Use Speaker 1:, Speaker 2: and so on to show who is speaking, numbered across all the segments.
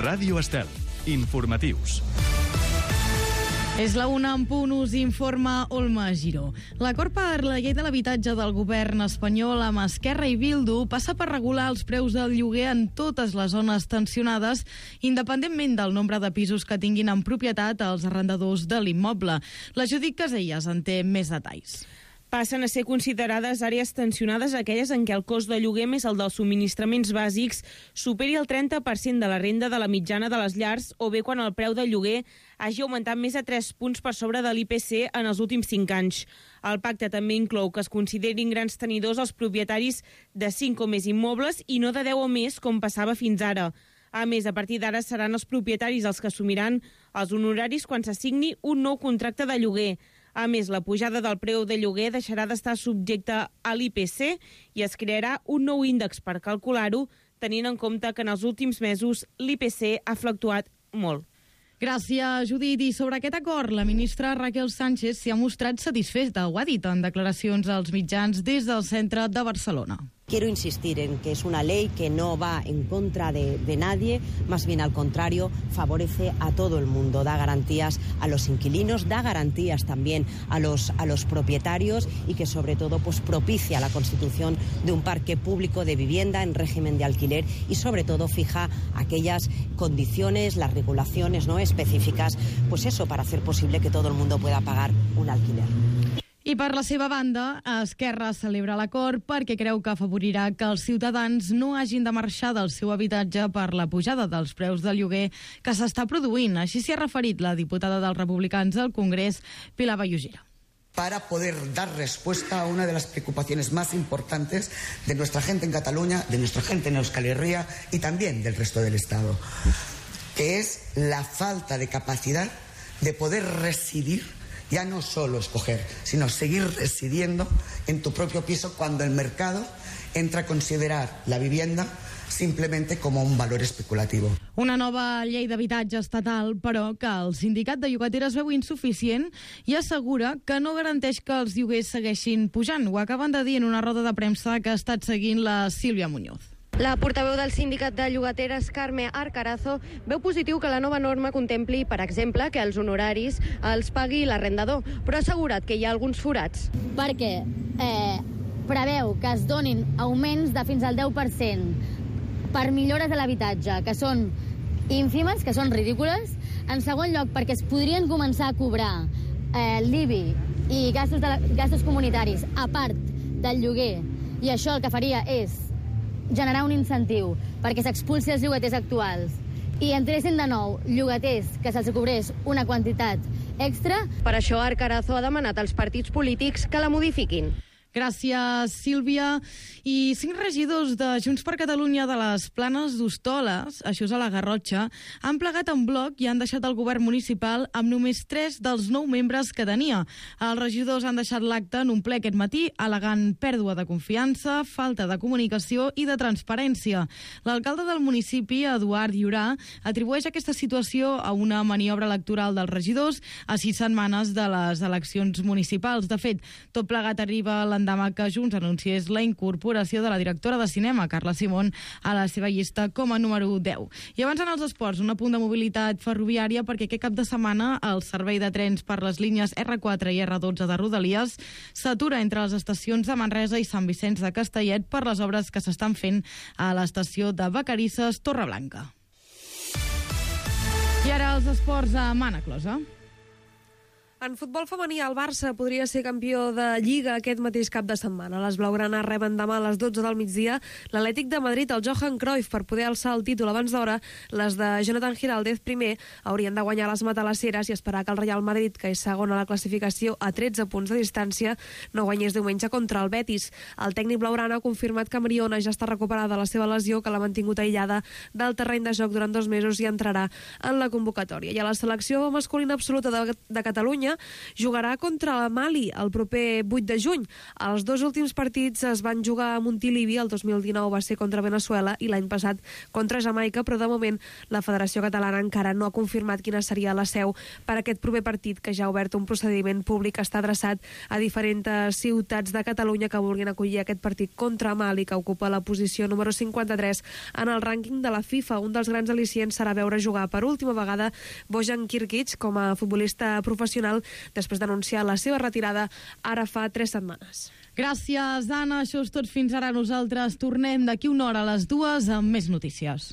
Speaker 1: Ràdio Estel. Informatius.
Speaker 2: És la 1 en punt, us informa Olma Giró. L'acord per la llei de l'habitatge del govern espanyol amb Esquerra i Bildu passa per regular els preus del lloguer en totes les zones tensionades, independentment del nombre de pisos que tinguin en propietat els arrendadors de l'immoble. La Judit Casellas en té més detalls.
Speaker 3: Passen a ser considerades àrees tensionades aquelles en què el cost de lloguer més el dels subministraments bàsics superi el 30% de la renda de la mitjana de les llars, o bé quan el preu del lloguer hagi augmentat més de 3 punts per sobre de l'IPC en els últims 5 anys. El pacte també inclou que es considerin grans tenidors els propietaris de 5 o més immobles i no de 10 o més, com passava fins ara. A més, a partir d'ara seran els propietaris els que assumiran els honoraris quan s'assigni un nou contracte de lloguer. A més, la pujada del preu de lloguer deixarà d'estar subjecte a l'IPC i es crearà un nou índex per calcular-ho, tenint en compte que en els últims mesos l'IPC ha fluctuat molt.
Speaker 2: Gràcies, Judit. I sobre aquest acord, la ministra Raquel Sánchez s'hi ha mostrat satisfeta, ho ha dit en declaracions als mitjans des del centre de Barcelona.
Speaker 4: Quiero insistir en que es una ley que no va en contra de nadie, más bien al contrario, favorece a todo el mundo, da garantías a los inquilinos, da garantías también a los propietarios y que sobre todo pues propicia la constitución de un parque público de vivienda en régimen de alquiler y sobre todo fija aquellas condiciones, las regulaciones no específicas, pues eso, para hacer posible que todo el mundo pueda pagar un alquiler.
Speaker 2: I per la seva banda, Esquerra celebra l'acord perquè creu que afavorirà que els ciutadans no hagin de marxar del seu habitatge per la pujada dels preus del lloguer que s'està produint. Així s'hi ha referit la diputada dels Republicans al Congrés, Pilar Vallugera.
Speaker 5: Para poder dar respuesta a una de las preocupaciones más importantes de nuestra gente en Cataluña, de nuestra gente en Euskal Herria y también del resto del Estado, que es la falta de capacidad de poder residir, ya no solo escoger, sino seguir residiendo en tu propio piso cuando el mercado entra a considerar la vivienda simplemente como un valor especulativo.
Speaker 2: Una nova llei d'habitatge estatal, però que el sindicat de llogateres veu insuficient i assegura que no garanteix que els lloguers segueixin pujant. Ho acaben de dir en una roda de premsa que ha estat seguint la Sílvia Muñoz.
Speaker 6: La portaveu del sindicat de llogateres, Carme Arcarazo, veu positiu que la nova norma contempli, per exemple, que els honoraris els pagui l'arrendador, però ha assegurat que hi ha alguns forats.
Speaker 7: Perquè preveu que es donin augments de fins al 10% per millores de l'habitatge, que són ínfimes, que són ridícules. En segon lloc, perquè es podrien començar a cobrar l'IBI i gastos comunitaris a part del lloguer, i això el que faria és generar un incentiu perquè s'expulsi els llogaters actuals i entressin de nou llogaters que se'ls cobrés una quantitat extra.
Speaker 6: Per això Arcarazo ha demanat als partits polítics que la modifiquin.
Speaker 2: Gràcies, Sílvia. I 5 regidors de Junts per Catalunya de les Planes d'Hostoles, això és a la Garrotxa, han plegat en bloc i han deixat el govern municipal amb només 3 dels 9 membres que tenia. Els regidors han deixat l'acte en un ple aquest matí al·legant pèrdua de confiança, falta de comunicació i de transparència. L'alcalde del municipi, Eduard Llorà, atribueix aquesta situació a una maniobra electoral dels regidors a 6 setmanes de les eleccions municipals. De fet, tot plegat arriba l'endemà que Junts anunciés la incorporació de la directora de cinema, Carla Simón, a la seva llista com a número 10. I abans en els esports, un apunt de mobilitat ferroviària perquè aquest cap de setmana el servei de trens per les línies R4 i R12 de Rodalies s'atura entre les estacions de Manresa i Sant Vicenç de Castellet per les obres que s'estan fent a l'estació de Vacarisses Torreblanca. I ara els esports a Mana Closa.
Speaker 8: En futbol femení, el Barça podria ser campió de Lliga aquest mateix cap de setmana. Les blaugranes reben demà a les 12 del migdia l'Atlètic de Madrid, el Johan Cruyff, per poder alçar el títol abans d'hora. Les de Jonathan Giraldez primer haurien de guanyar les matalasseres i esperar que el Real Madrid, que és segon a la classificació a 13 punts de distància, no guanyés diumenge contra el Betis. El tècnic blaugrana ha confirmat que Mariona ja està recuperada de la seva lesió, que l'ha mantingut aïllada del terreny de joc durant 2 mesos i entrarà en la convocatòria. I a la selecció masculina absoluta de Catalunya, Catalunya jugarà contra Mali el proper 8 de juny. Els 2 últims partits es van jugar a Montilivi, el 2019 va ser contra Veneçuela i l'any passat contra Jamaica, però de moment la Federació Catalana encara no ha confirmat quina seria la seu per aquest proper partit, que ja ha obert un procediment públic, està adreçat a diferents ciutats de Catalunya que vulguin acollir aquest partit contra Mali, que ocupa la posició número 53 en el rànquing de la FIFA. Un dels grans al·licients serà veure jugar per última vegada Bojan Kirkic com a futbolista professional després d'anunciar la seva retirada ara fa 3 setmanes.
Speaker 2: Gràcies, Anna. Això és tot fins ara. Nosaltres tornem d'aquí una hora a les 2 amb més notícies.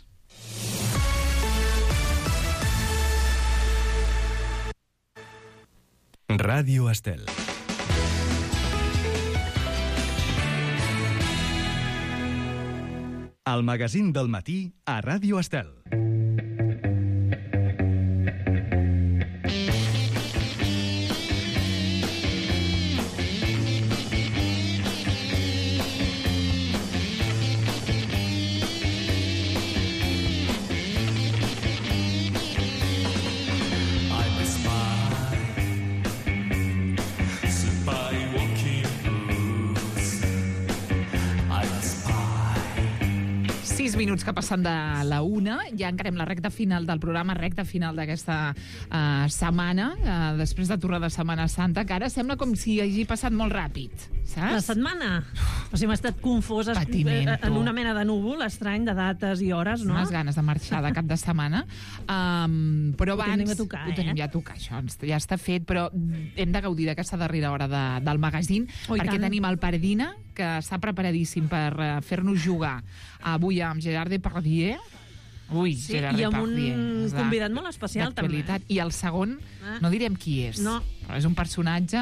Speaker 1: Ràdio Estel. El magazín del matí a Ràdio Estel.
Speaker 9: Minuts que passen de la 1, ja encarem la recta final del programa, recta final d'aquesta setmana, després de tornar de Setmana Santa, que ara sembla com si hagi passat molt ràpid, saps?
Speaker 10: La setmana? O sigui, m'ha estat confós en una mena de núvol estrany de dates i hores, no?
Speaker 9: Unes ganes de marxar de cap de setmana. Però abans...
Speaker 10: Ho tenim
Speaker 9: ja a tocar, això ja està fet, però hem de gaudir d'aquesta darrera hora del magazín, perquè tenim el Pardina, que està preparadíssim per fer-nos jugar avui amb Gerard Depardieu.
Speaker 10: I amb un convidat molt especial, també.
Speaker 9: I el segon, no direm qui és, però és un personatge...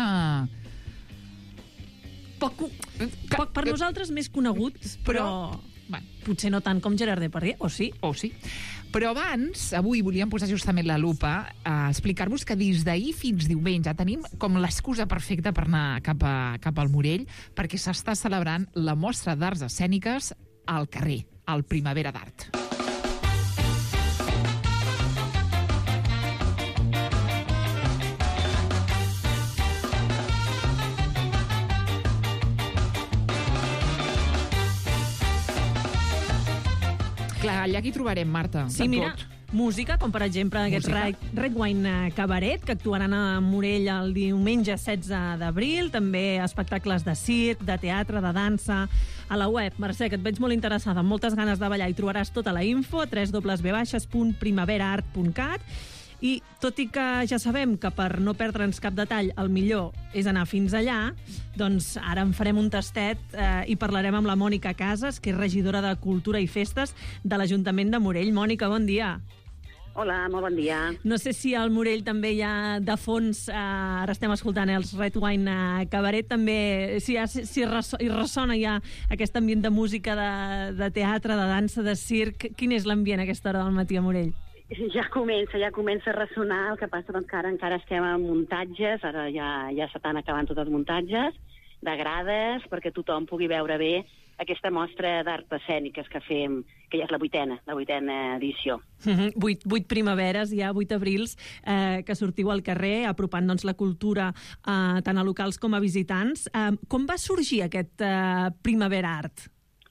Speaker 10: Per nosaltres més conegut, però potser no tant com Gerard Depardieu, o sí?
Speaker 9: Però abans, avui volíem posar justament la lupa a explicar-vos que des d'ahir fins diumenge tenim com l'excusa perfecta per anar cap al Morell, perquè s'està celebrant la mostra d'arts escèniques al carrer, al Primavera d'Art. Clar, allà aquí trobarem, Marta.
Speaker 10: Sí, mira, música, com per exemple aquest Red Wine Cabaret, que actuaran a Morell el diumenge 16 d'abril, també espectacles de circ, de teatre, de dansa. A la web, Mercè, que et veig molt interessada, amb moltes ganes de ballar, i trobaràs tota la info a www.primaveraart.cat. I tot i que ja sabem que per no perdre'ns cap detall el millor és anar fins allà, doncs ara en farem un tastet i parlarem amb la Mònica Casas, que és regidora de Cultura i Festes de l'Ajuntament de Morell. Mònica, bon dia.
Speaker 11: Hola, molt bon dia.
Speaker 10: No sé si al Morell també hi ha de fons, ara estem escoltant els Red Wine Cabaret, també si ressona ja aquest ambient de música, de teatre, de dansa, de circ. Quin és l'ambient a aquesta hora del matí a Morell?
Speaker 11: Ja comença a ressonar, el que passa doncs que encara estem en muntatges, ara ja s'estan acabant tots els muntatges, de grades, perquè tothom pugui veure bé aquesta mostra d'art escèniques que fem, que ja és la vuitena edició.
Speaker 10: 8 primaveres, ja 8 abrils, que sortiu al carrer, apropant doncs, la cultura tant a locals com a visitants. Com va sorgir aquest Primavera Art?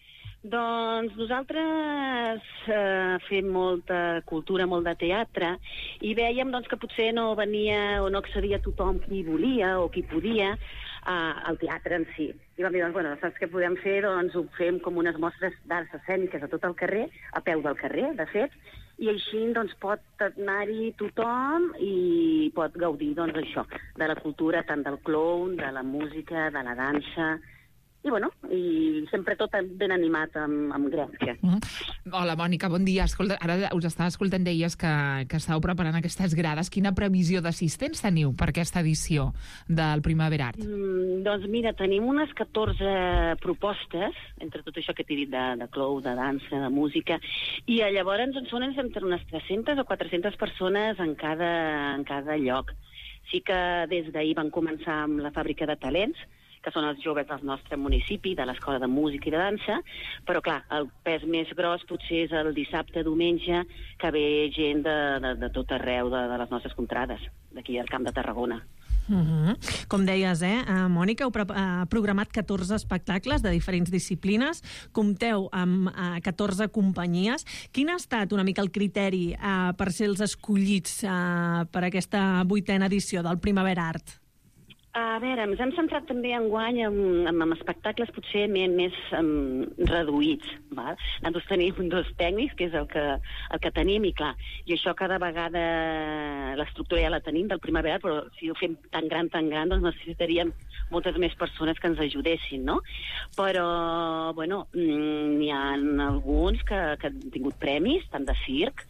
Speaker 11: Doncs nosaltres fem molta cultura, molt de teatre, i vèiem doncs, que potser no venia o no accedia tothom qui volia o qui podia al teatre en si. I vam dir, doncs, bueno, saps què podem fer? Doncs ho fem com unes mostres d'arts escèniques a tot el carrer, a peu del carrer, de fet, i així doncs, pot anar-hi tothom i pot gaudir doncs, això, de la cultura, tant del clown, de la música, de la dansa. I, bueno, i sempre tot ben animat amb Grècia.
Speaker 9: Hola, Mònica, bon dia. Escolta, ara us estava escoltant, deies que estàveu preparant aquestes grades. Quina previsió d'assistents teniu per aquesta edició del Primavera Art?
Speaker 11: Doncs mira, tenim unes 14 propostes, entre tot això que t'he dit de clown, de dansa, de música, i llavors ens són entre unes 300 o 400 persones en cada lloc. Sí que des d'ahir van començar amb la fàbrica de talents, que són els joves del nostre municipi, de l'Escola de Música i de Dansa, però clar, el pes més gros potser és el dissabte, diumenge, que ve gent de tot arreu de les nostres contrades, d'aquí al Camp de Tarragona.
Speaker 10: Com deies, Mònica, heu programat 14 espectacles de diferents disciplines, compteu amb 14 companyies. Quin ha estat una mica el criteri per ser els escollits per aquesta 8a edició del Primavera Art?
Speaker 11: A veure, ens hem centrat també enguany en espectacles potser més reduïts. Val? Nosaltres tenim 2 tècnics, que és el que tenim, i clar, i això cada vegada l'estructura ja la tenim del Primavera, però si ho fem tan gran, doncs necessitaríem moltes més persones que ens ajudessin, no? Però, bueno, n'hi ha alguns que han tingut premis, tant de circ,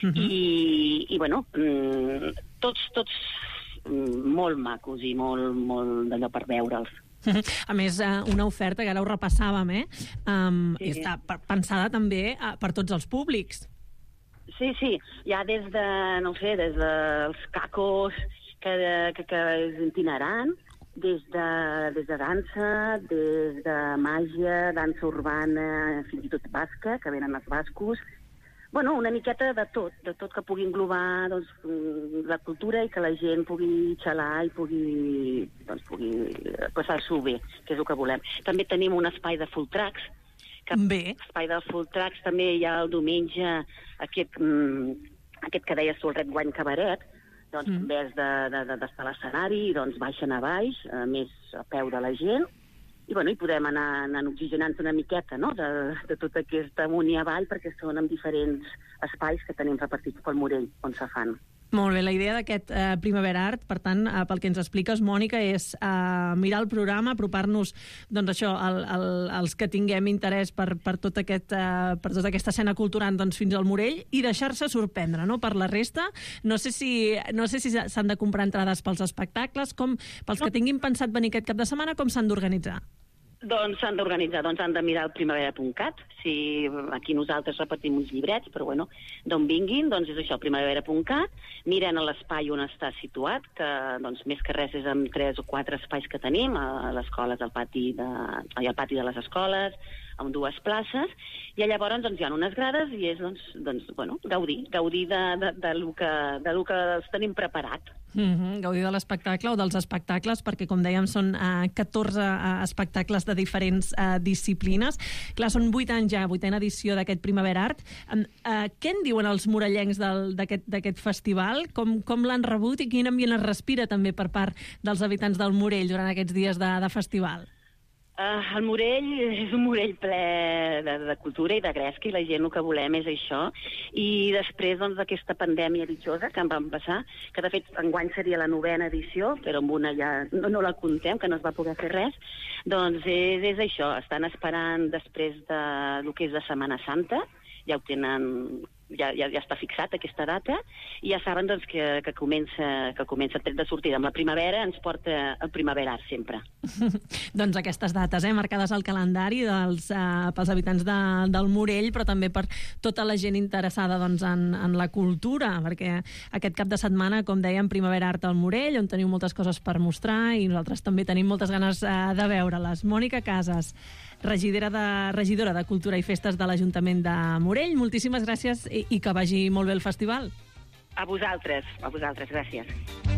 Speaker 11: i bueno, tots molt macos i molt d'allò per veure'ls.
Speaker 10: A més, una oferta que ara ho repassàvem, està pensada també per tots els públics.
Speaker 11: Sí, ja des dels cacos, que és itinerant, des de dansa, des de màgia, dansa urbana, fins i tot basca, que venen els bascos. Bueno, una miqueta de tot que pugui englobar la cultura i que la gent pugui xalar i pugui passar-s'ho bé, que és el que volem. També tenim un espai de full tracks. Espai de full tracks també hi ha el diumenge aquest que deies tu, el Red Wine Cabaret, doncs en vez d'estar a l'escenari, doncs baixen a baix, més a peu de la gent, i podem anar oxigenant una miqueta, no?, de tot aquest amunt i avall, perquè són en diferents espais que tenim repartits pel Morell, on se fan.
Speaker 10: Molt bé, la idea d'aquest Primavera Art, per tant, pel que ens expliques, Mònica, és mirar el programa, apropar-nos, doncs això, als que tinguem interès per tota aquesta escena cultural fins al Morell, i deixar-se sorprendre, no?, per la resta. No sé si s'han de comprar entrades pels espectacles, pels que tinguin pensat venir aquest cap de setmana, com s'han d'organitzar?
Speaker 11: Doncs s'han d'organitzar, han de mirar el primavera.cat, aquí nosaltres repartim uns llibrets, però d'on vinguin, doncs és això, primavera.cat, miren l'espai on està situat, que més que res és amb 3 o 4 espais que tenim, a les escoles, al pati de les escoles, amb 2 places, i llavors hi ha unes grades i és gaudir del que els tenim preparat.
Speaker 10: Gaudir de l'espectacle o dels espectacles, perquè, com dèiem, són 14 espectacles de diferents disciplines. Clar, són 8 anys ja, 8a edició d'aquest Primavera Art. Què en diuen els morellencs d'aquest festival? Com l'han rebut i quin ambient es respira també per part dels habitants del Morell durant aquests dies de festival?
Speaker 11: El Morell és un Morell ple de cultura i de gresca, i la gent el que volem és això. I després d'aquesta pandèmia ditjosa que em van passar, que de fet enguany seria la 9a edició, però amb una ja no la contem, que no es va poder fer res, doncs és això, estan esperant després del que és la Setmana Santa, ja ho tenen, ja està fixat aquesta data, i ja saben que comença el tret de sortida. Amb la primavera ens porta el Primavera Art sempre.
Speaker 10: Doncs aquestes dates, marcades al calendari pels habitants del Morell, però també per tota la gent interessada en la cultura, perquè aquest cap de setmana, com dèiem, Primavera Art al Morell, on teniu moltes coses per mostrar, i nosaltres també tenim moltes ganes de veure-les. Mònica Casas, regidora de Cultura i Festes de l'Ajuntament de Morell, moltíssimes gràcies i que vagi molt bé el festival.
Speaker 11: A vosaltres, gràcies.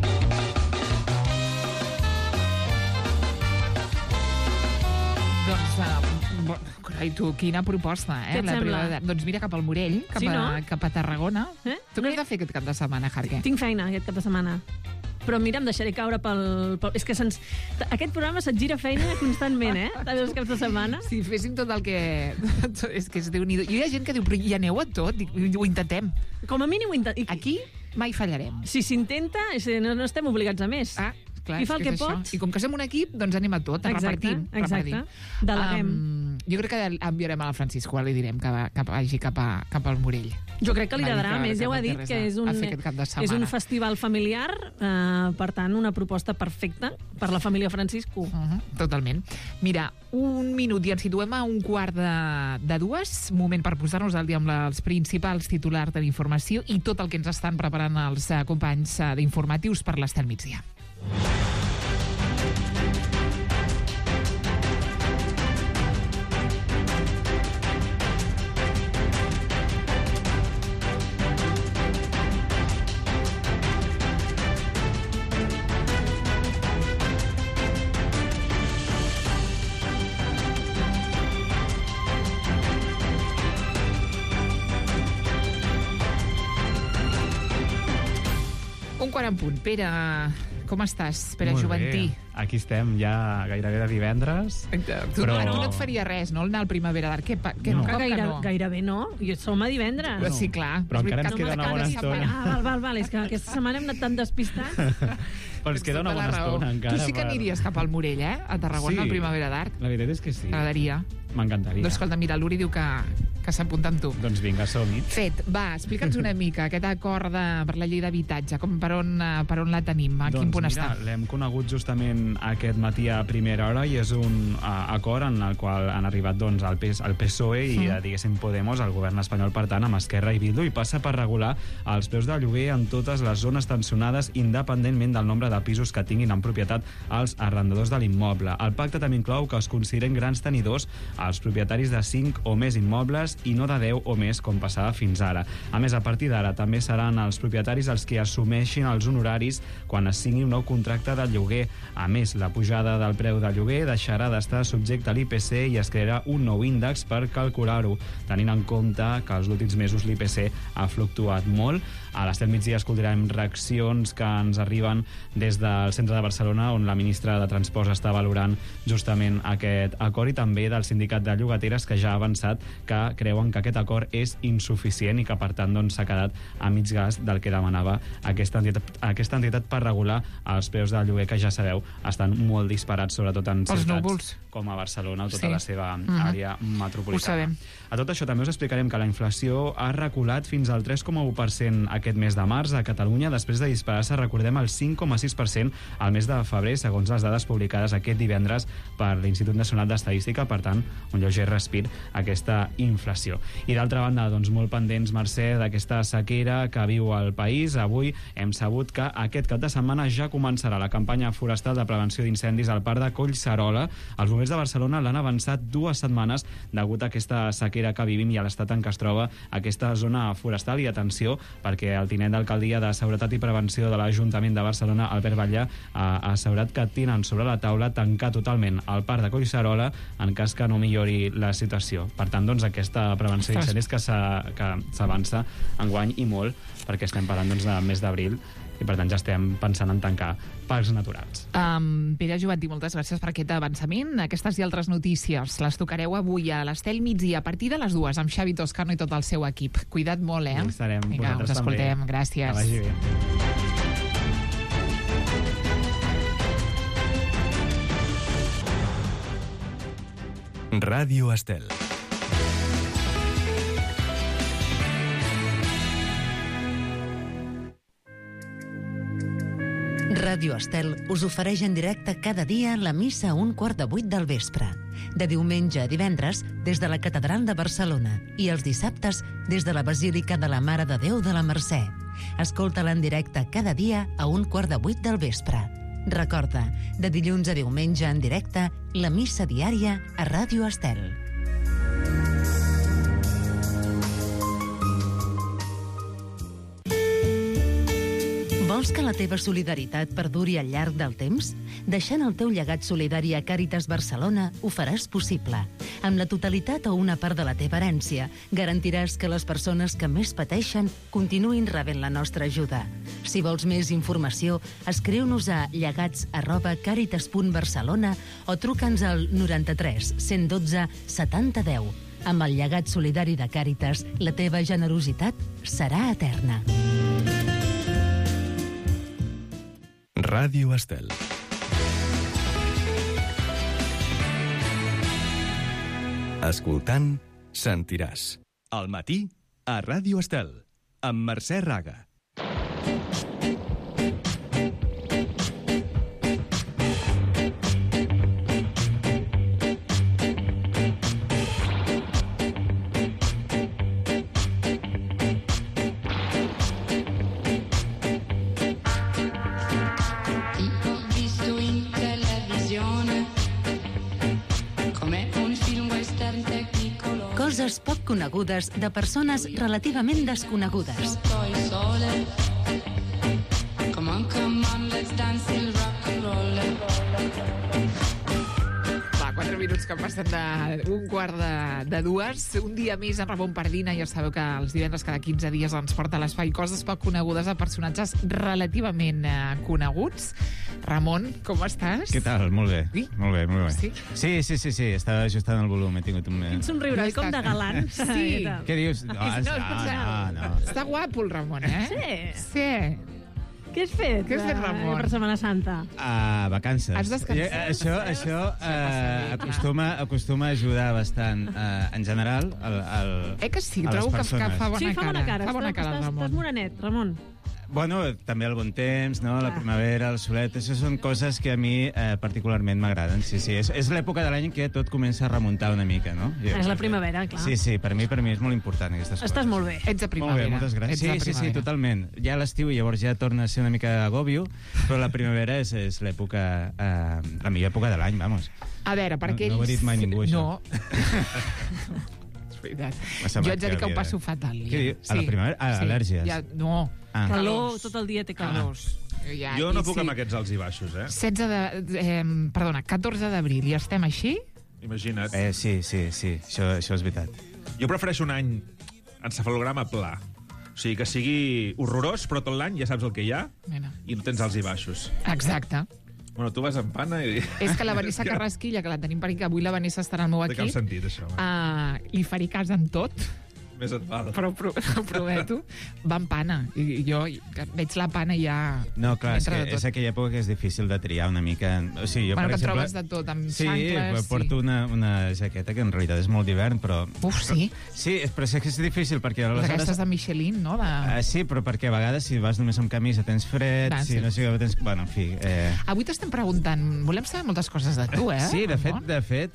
Speaker 9: Doncs, carai, tu, quina proposta,
Speaker 10: Què et sembla?
Speaker 9: Doncs mira cap al Morell, cap a Tarragona. Tu què has de fer aquest cap de setmana, Jarque?
Speaker 10: Tinc feina aquest cap de setmana. Però mira, em deixaré caure pel... És que aquest programa se't gira feina constantment, també els caps de setmana.
Speaker 9: Si féssim tot el que... És que és Déu-n'hi-do. I hi ha gent que diu, però hi aneu a tot, ho intentem.
Speaker 10: Com a mínim ho intentem.
Speaker 9: Aquí mai fallarem.
Speaker 10: Si s'intenta, no estem obligats a més.
Speaker 9: Clar,
Speaker 10: i fa el que pot.
Speaker 9: I com que som un equip, doncs anem a tot, repartim.
Speaker 10: Deleguem.
Speaker 9: Jo crec que enviarem a la Francisco, li direm que vagi cap al Morell.
Speaker 10: Jo crec que li agradarà més, ja ho ha dit, que és un festival familiar, per tant, una proposta perfecta per la família Francisco.
Speaker 9: Totalment. Mira, un minut i ens situem a 1:45, moment per posar-nos al dia amb els principals titulars de l'informació i tot el que ens estan preparant els companys d'informatius per l'Estel Migdia. 1:15 en punt. Pere, com estàs? Pere Juventí.
Speaker 12: Molt bé. Aquí estem ja gairebé de divendres.
Speaker 9: Tu no et faria res, no, anar al Primavera d'Art? No.
Speaker 10: Gairebé no. I som a divendres.
Speaker 9: Sí, clar.
Speaker 12: Però encara ens queda una bona estona.
Speaker 10: Val. És que aquesta setmana hem anat tan despistats.
Speaker 12: Però ens queda una bona estona encara.
Speaker 9: Tu sí que aniries cap al Morell, a Tarragona, al Primavera d'Art.
Speaker 12: La veritat és que sí.
Speaker 9: T'agradaria.
Speaker 12: M'encantaria.
Speaker 9: Doncs escolta, mira, l'Uri diu que s'apunta amb tu.
Speaker 12: Doncs vinga, som-hi.
Speaker 9: Fet. Va, explica'ns una mica aquest acord per la llei d'habitatge. Per on la tenim? A quin punt està?
Speaker 12: Doncs mira, l'hem conegut justament aquest matí a primera hora i és un acord en el qual han arribat el PSOE i, diguéssim, Podemos, el govern espanyol, per tant, amb Esquerra i Bildu, i passa per regular els preus de lloguer en totes les zones tensionades independentment del nombre de pisos que tinguin en propietat els arrendadors de l'immoble. El pacte també inclou que es consideren grans tenidors els propietaris de 5 o més immobles i no de 10 o més, com passava fins ara. A més, a partir d'ara, també seran els propietaris els que assumeixin els honoraris quan es signi un nou contracte de lloguer. A més, la pujada del preu del lloguer deixarà d'estar subjecte a l'IPC i es crearà un nou índex per calcular-ho, tenint en compte que els últims mesos l'IPC ha fluctuat molt. A les 7 migdia escoltarem reaccions que ens arriben des del centre de Barcelona, on la ministra de Transports està valorant justament aquest acord, i també del sindicat de llogateres, que ja ha avançat que creuen que aquest acord és insuficient i que, per tant, s'ha quedat a mig gas del que demanava aquesta entitat per regular els preus del lloguer, que ja sabeu, estan molt disparats, sobretot en ciutats com a Barcelona o tota la seva àrea metropolitana.
Speaker 9: Ho sabem.
Speaker 12: A tot això també us explicarem que la inflació ha reculat fins al 3,1% aquest mes de març a Catalunya, després de disparar-se, recordem, el 5,6% al mes de febrer, segons les dades publicades aquest divendres per l'Institut Nacional d'Estadística. Per tant, un lleuger respir a aquesta inflació. I d'altra banda, molt pendents, Mercè, d'aquesta sequera que viu el país. Avui hem sabut que aquest cap de setmana ja començarà la campanya forestal de prevenció d'incendis al Parc de Collserola. Els bombers de Barcelona l'han avançat 2 setmanes degut a aquesta sequera que vivim i a l'estat en què es troba aquesta zona forestal. I atenció, perquè el tinent d'alcaldia de Seguretat i Prevenció de l'Ajuntament de Barcelona, Albert Batlle, ha assegurat que tenen sobre la taula tancar totalment el Parc de Collserola en cas que no millori la situació. Per tant, aquesta prevenció d'incendis que s'avança enguany i molt, perquè estem parlant del mes d'abril i, per tant, ja estem pensant en tancar parcs naturals.
Speaker 9: Pere Juventí, moltes gràcies per aquest avançament. Aquestes i altres notícies les tocareu avui a l'Estel migdia a partir de les 2 amb Xavi Toscano i tot el seu equip. Cuida't molt,
Speaker 12: Ja estarem.
Speaker 9: Vinga, us escoltem.
Speaker 12: També.
Speaker 9: Gràcies.
Speaker 12: Que vagi bé.
Speaker 1: Ràdio Estel.
Speaker 13: Ràdio Estel us ofereix en directe cada dia la missa a 7:15 del vespre. De diumenge a divendres des de la Catedral de Barcelona i els dissabtes des de la Basílica de la Mare de Déu de la Mercè. Escolta-la en directe cada dia a 7:15 del vespre. Recorda, de dilluns a diumenge en directe, la missa diària a Ràdio Estel. Vols que la teva solidaritat perduri al llarg del temps? Deixant el teu llegat solidari a Càritas Barcelona ho faràs possible. Amb la totalitat o una part de la teva herència, garantiràs que les persones que més pateixen continuïn rebent la nostra ajuda. Si vols més informació, escriu-nos a llegats@caritas.barcelona o truca'ns al 93 112 70 10. Amb el llegat solidari de Càritas, la teva generositat serà eterna.
Speaker 1: Ràdio Estel. Escoltant, sentiràs. Al matí, a Ràdio Estel, amb Mercè Raga.
Speaker 13: Coses poc conegudes de persones relativament desconegudes.
Speaker 9: Va, 4 minuts que passen d'un quart de dues. Un dia més en Ramon Pardina. Ja sabeu que els divendres cada 15 dies ens porta a l'espai coses poc conegudes de personatges relativament coneguts. Ramon, com estàs?
Speaker 14: Què tal? Molt bé.
Speaker 9: Sí?
Speaker 14: Molt bé, molt bé.
Speaker 9: Sí?
Speaker 14: Sí. Estava ajustant el volum. He tingut un...
Speaker 10: Quin somriure,
Speaker 9: No
Speaker 10: com
Speaker 9: està-
Speaker 10: de galant.
Speaker 9: Sí.
Speaker 14: Què dius? No.
Speaker 9: Està guapo el Ramon, eh?
Speaker 10: Sí. Què has fet?
Speaker 9: Què has fet, Ramon?
Speaker 10: Per Setmana Santa.
Speaker 14: Vacances.
Speaker 9: Has descansat?
Speaker 14: Això acostuma a ajudar bastant, en general,
Speaker 9: Que sí,
Speaker 14: a les
Speaker 9: trobo que
Speaker 14: persones.
Speaker 9: fa bona
Speaker 10: Sí, fa bona cara.
Speaker 9: Fa bona cara el
Speaker 10: Estàs
Speaker 9: Ramon.
Speaker 10: morenet, Ramon.
Speaker 14: Bueno, també el bon temps, no? La primavera, el solet, això són coses que a mi particularment m'agraden. Sí. És l'època de l'any en què tot comença a remuntar una mica, no?
Speaker 10: És la primavera, clar.
Speaker 14: Sí, per mi és molt important aquestes coses.
Speaker 10: Estàs molt bé.
Speaker 9: Ets de primavera.
Speaker 14: Molt bé, moltes gràcies.
Speaker 9: Ets de
Speaker 14: Sí,
Speaker 9: primavera.
Speaker 14: totalment. Ja l'estiu llavors ja torna a ser una mica agòbio, però la primavera és l'època, la millor època de l'any, vamos.
Speaker 9: A veure, per aquells...
Speaker 14: No ho ha dit mai ningú, això.
Speaker 9: No. És veritat.
Speaker 14: M'ha semblat
Speaker 9: Jo haig de dir que ho
Speaker 14: havia
Speaker 9: passo fatal.
Speaker 14: Què dius? A la primavera? Al·lèrgies?
Speaker 9: Ja, no.
Speaker 10: Calor, tot el dia té calor.
Speaker 15: Jo no puc amb aquests alts i baixos, eh?
Speaker 9: 14 d'abril, i estem així?
Speaker 15: Imagina't.
Speaker 14: Sí, això és veritat.
Speaker 15: Jo prefereixo un any encefalograma pla. O sigui, que sigui horrorós, però tot l'any ja saps el que hi ha
Speaker 9: Mira.
Speaker 15: i no tens alts i baixos.
Speaker 9: Exacte.
Speaker 15: Bueno, tu vas en pana i...
Speaker 9: És que la Vanessa Carrasquilla, que la tenim per aquí, que avui la Vanessa estarà al meu
Speaker 15: De
Speaker 9: equip,
Speaker 15: cap sentit, això.
Speaker 9: li faré cas en tot,
Speaker 15: Més et val.
Speaker 9: però ho prometo, va en pana. I jo veig la pana i ja...
Speaker 14: No, clar, és,
Speaker 9: m'entra de tot.
Speaker 14: és aquella època que és difícil de triar una mica. O sigui, jo,
Speaker 9: Bueno,
Speaker 14: per
Speaker 9: que
Speaker 14: exemple,
Speaker 9: trobes de tot, amb
Speaker 14: sí,
Speaker 9: xancles,
Speaker 14: porto una jaqueta que en realitat és molt d'hivern, però...
Speaker 9: Uf, sí?
Speaker 14: Sí, però és que és difícil, perquè aleshores...
Speaker 9: D'aquestes de Michelin, no?
Speaker 14: Sí, però perquè a vegades si vas només amb camisa tens fred,
Speaker 9: Va,
Speaker 14: si
Speaker 9: sí.
Speaker 14: no sé, tens... Bueno, en fi...
Speaker 9: Avui t'estem preguntant, volem saber moltes coses de tu, eh?
Speaker 14: Sí, de fet,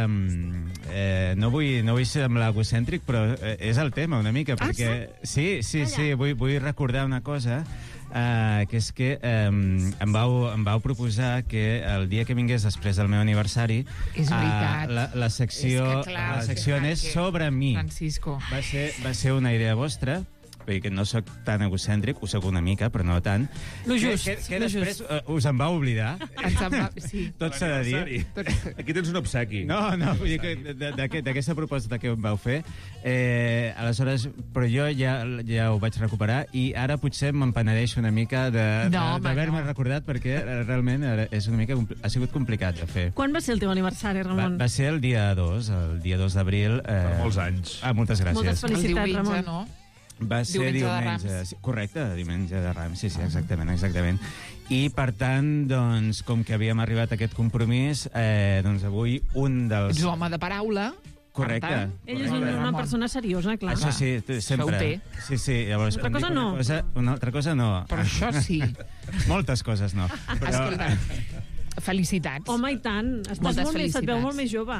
Speaker 14: no vull semblar egocèntric, però és el tema una mica, perquè... Sí, vull recordar una cosa, que és que em vau proposar que el dia que vingués després del meu aniversari
Speaker 9: És veritat.
Speaker 14: la secció
Speaker 9: És que, clar,
Speaker 14: la secció anés sobre mi.
Speaker 9: Francisco.
Speaker 14: Va ser una idea vostra, perquè no sóc tan egocèntric, ho soc una mica, però no tant.
Speaker 10: Lo just,
Speaker 14: que
Speaker 10: lo
Speaker 14: després us en va oblidar.
Speaker 9: Sí.
Speaker 14: Tot s'ha de dir.
Speaker 15: Aquí tens un obsequi.
Speaker 14: No, vull dir que d'aquesta proposta que em vau fer, aleshores, però jo ja ho vaig recuperar i ara potser me'n penedeixo una mica d'haver-me recordat, perquè realment és una mica, ha sigut complicat de fer.
Speaker 10: Quan va ser el teu aniversari, Ramon?
Speaker 14: Va ser el dia 2 d'abril.
Speaker 15: Per molts anys.
Speaker 14: Moltes gràcies.
Speaker 10: Moltes felicitats,
Speaker 9: El diumenge,
Speaker 10: Ramon.
Speaker 9: no?
Speaker 14: Va ser
Speaker 9: Diumenge de
Speaker 14: diumenge.
Speaker 9: Rams.
Speaker 14: Sí, correcte, diumenge de Rams, sí, exactament. I, per tant, doncs, com que havíem arribat a aquest compromís, doncs avui un dels...
Speaker 9: Ets un home de paraula.
Speaker 14: Correcte.
Speaker 9: Per tant,
Speaker 10: Ell és una persona seriosa, clar.
Speaker 14: Això sí, sempre.
Speaker 9: Això ho
Speaker 14: Sí, llavors...
Speaker 10: Una cosa no.
Speaker 14: Una altra cosa no.
Speaker 9: Però això sí.
Speaker 14: Moltes coses no. Però...
Speaker 9: Escolta, felicitats.
Speaker 10: Home, i tant. Estàs
Speaker 9: Moltes
Speaker 10: molt més, et veu
Speaker 9: felicitats.
Speaker 10: molt més jove.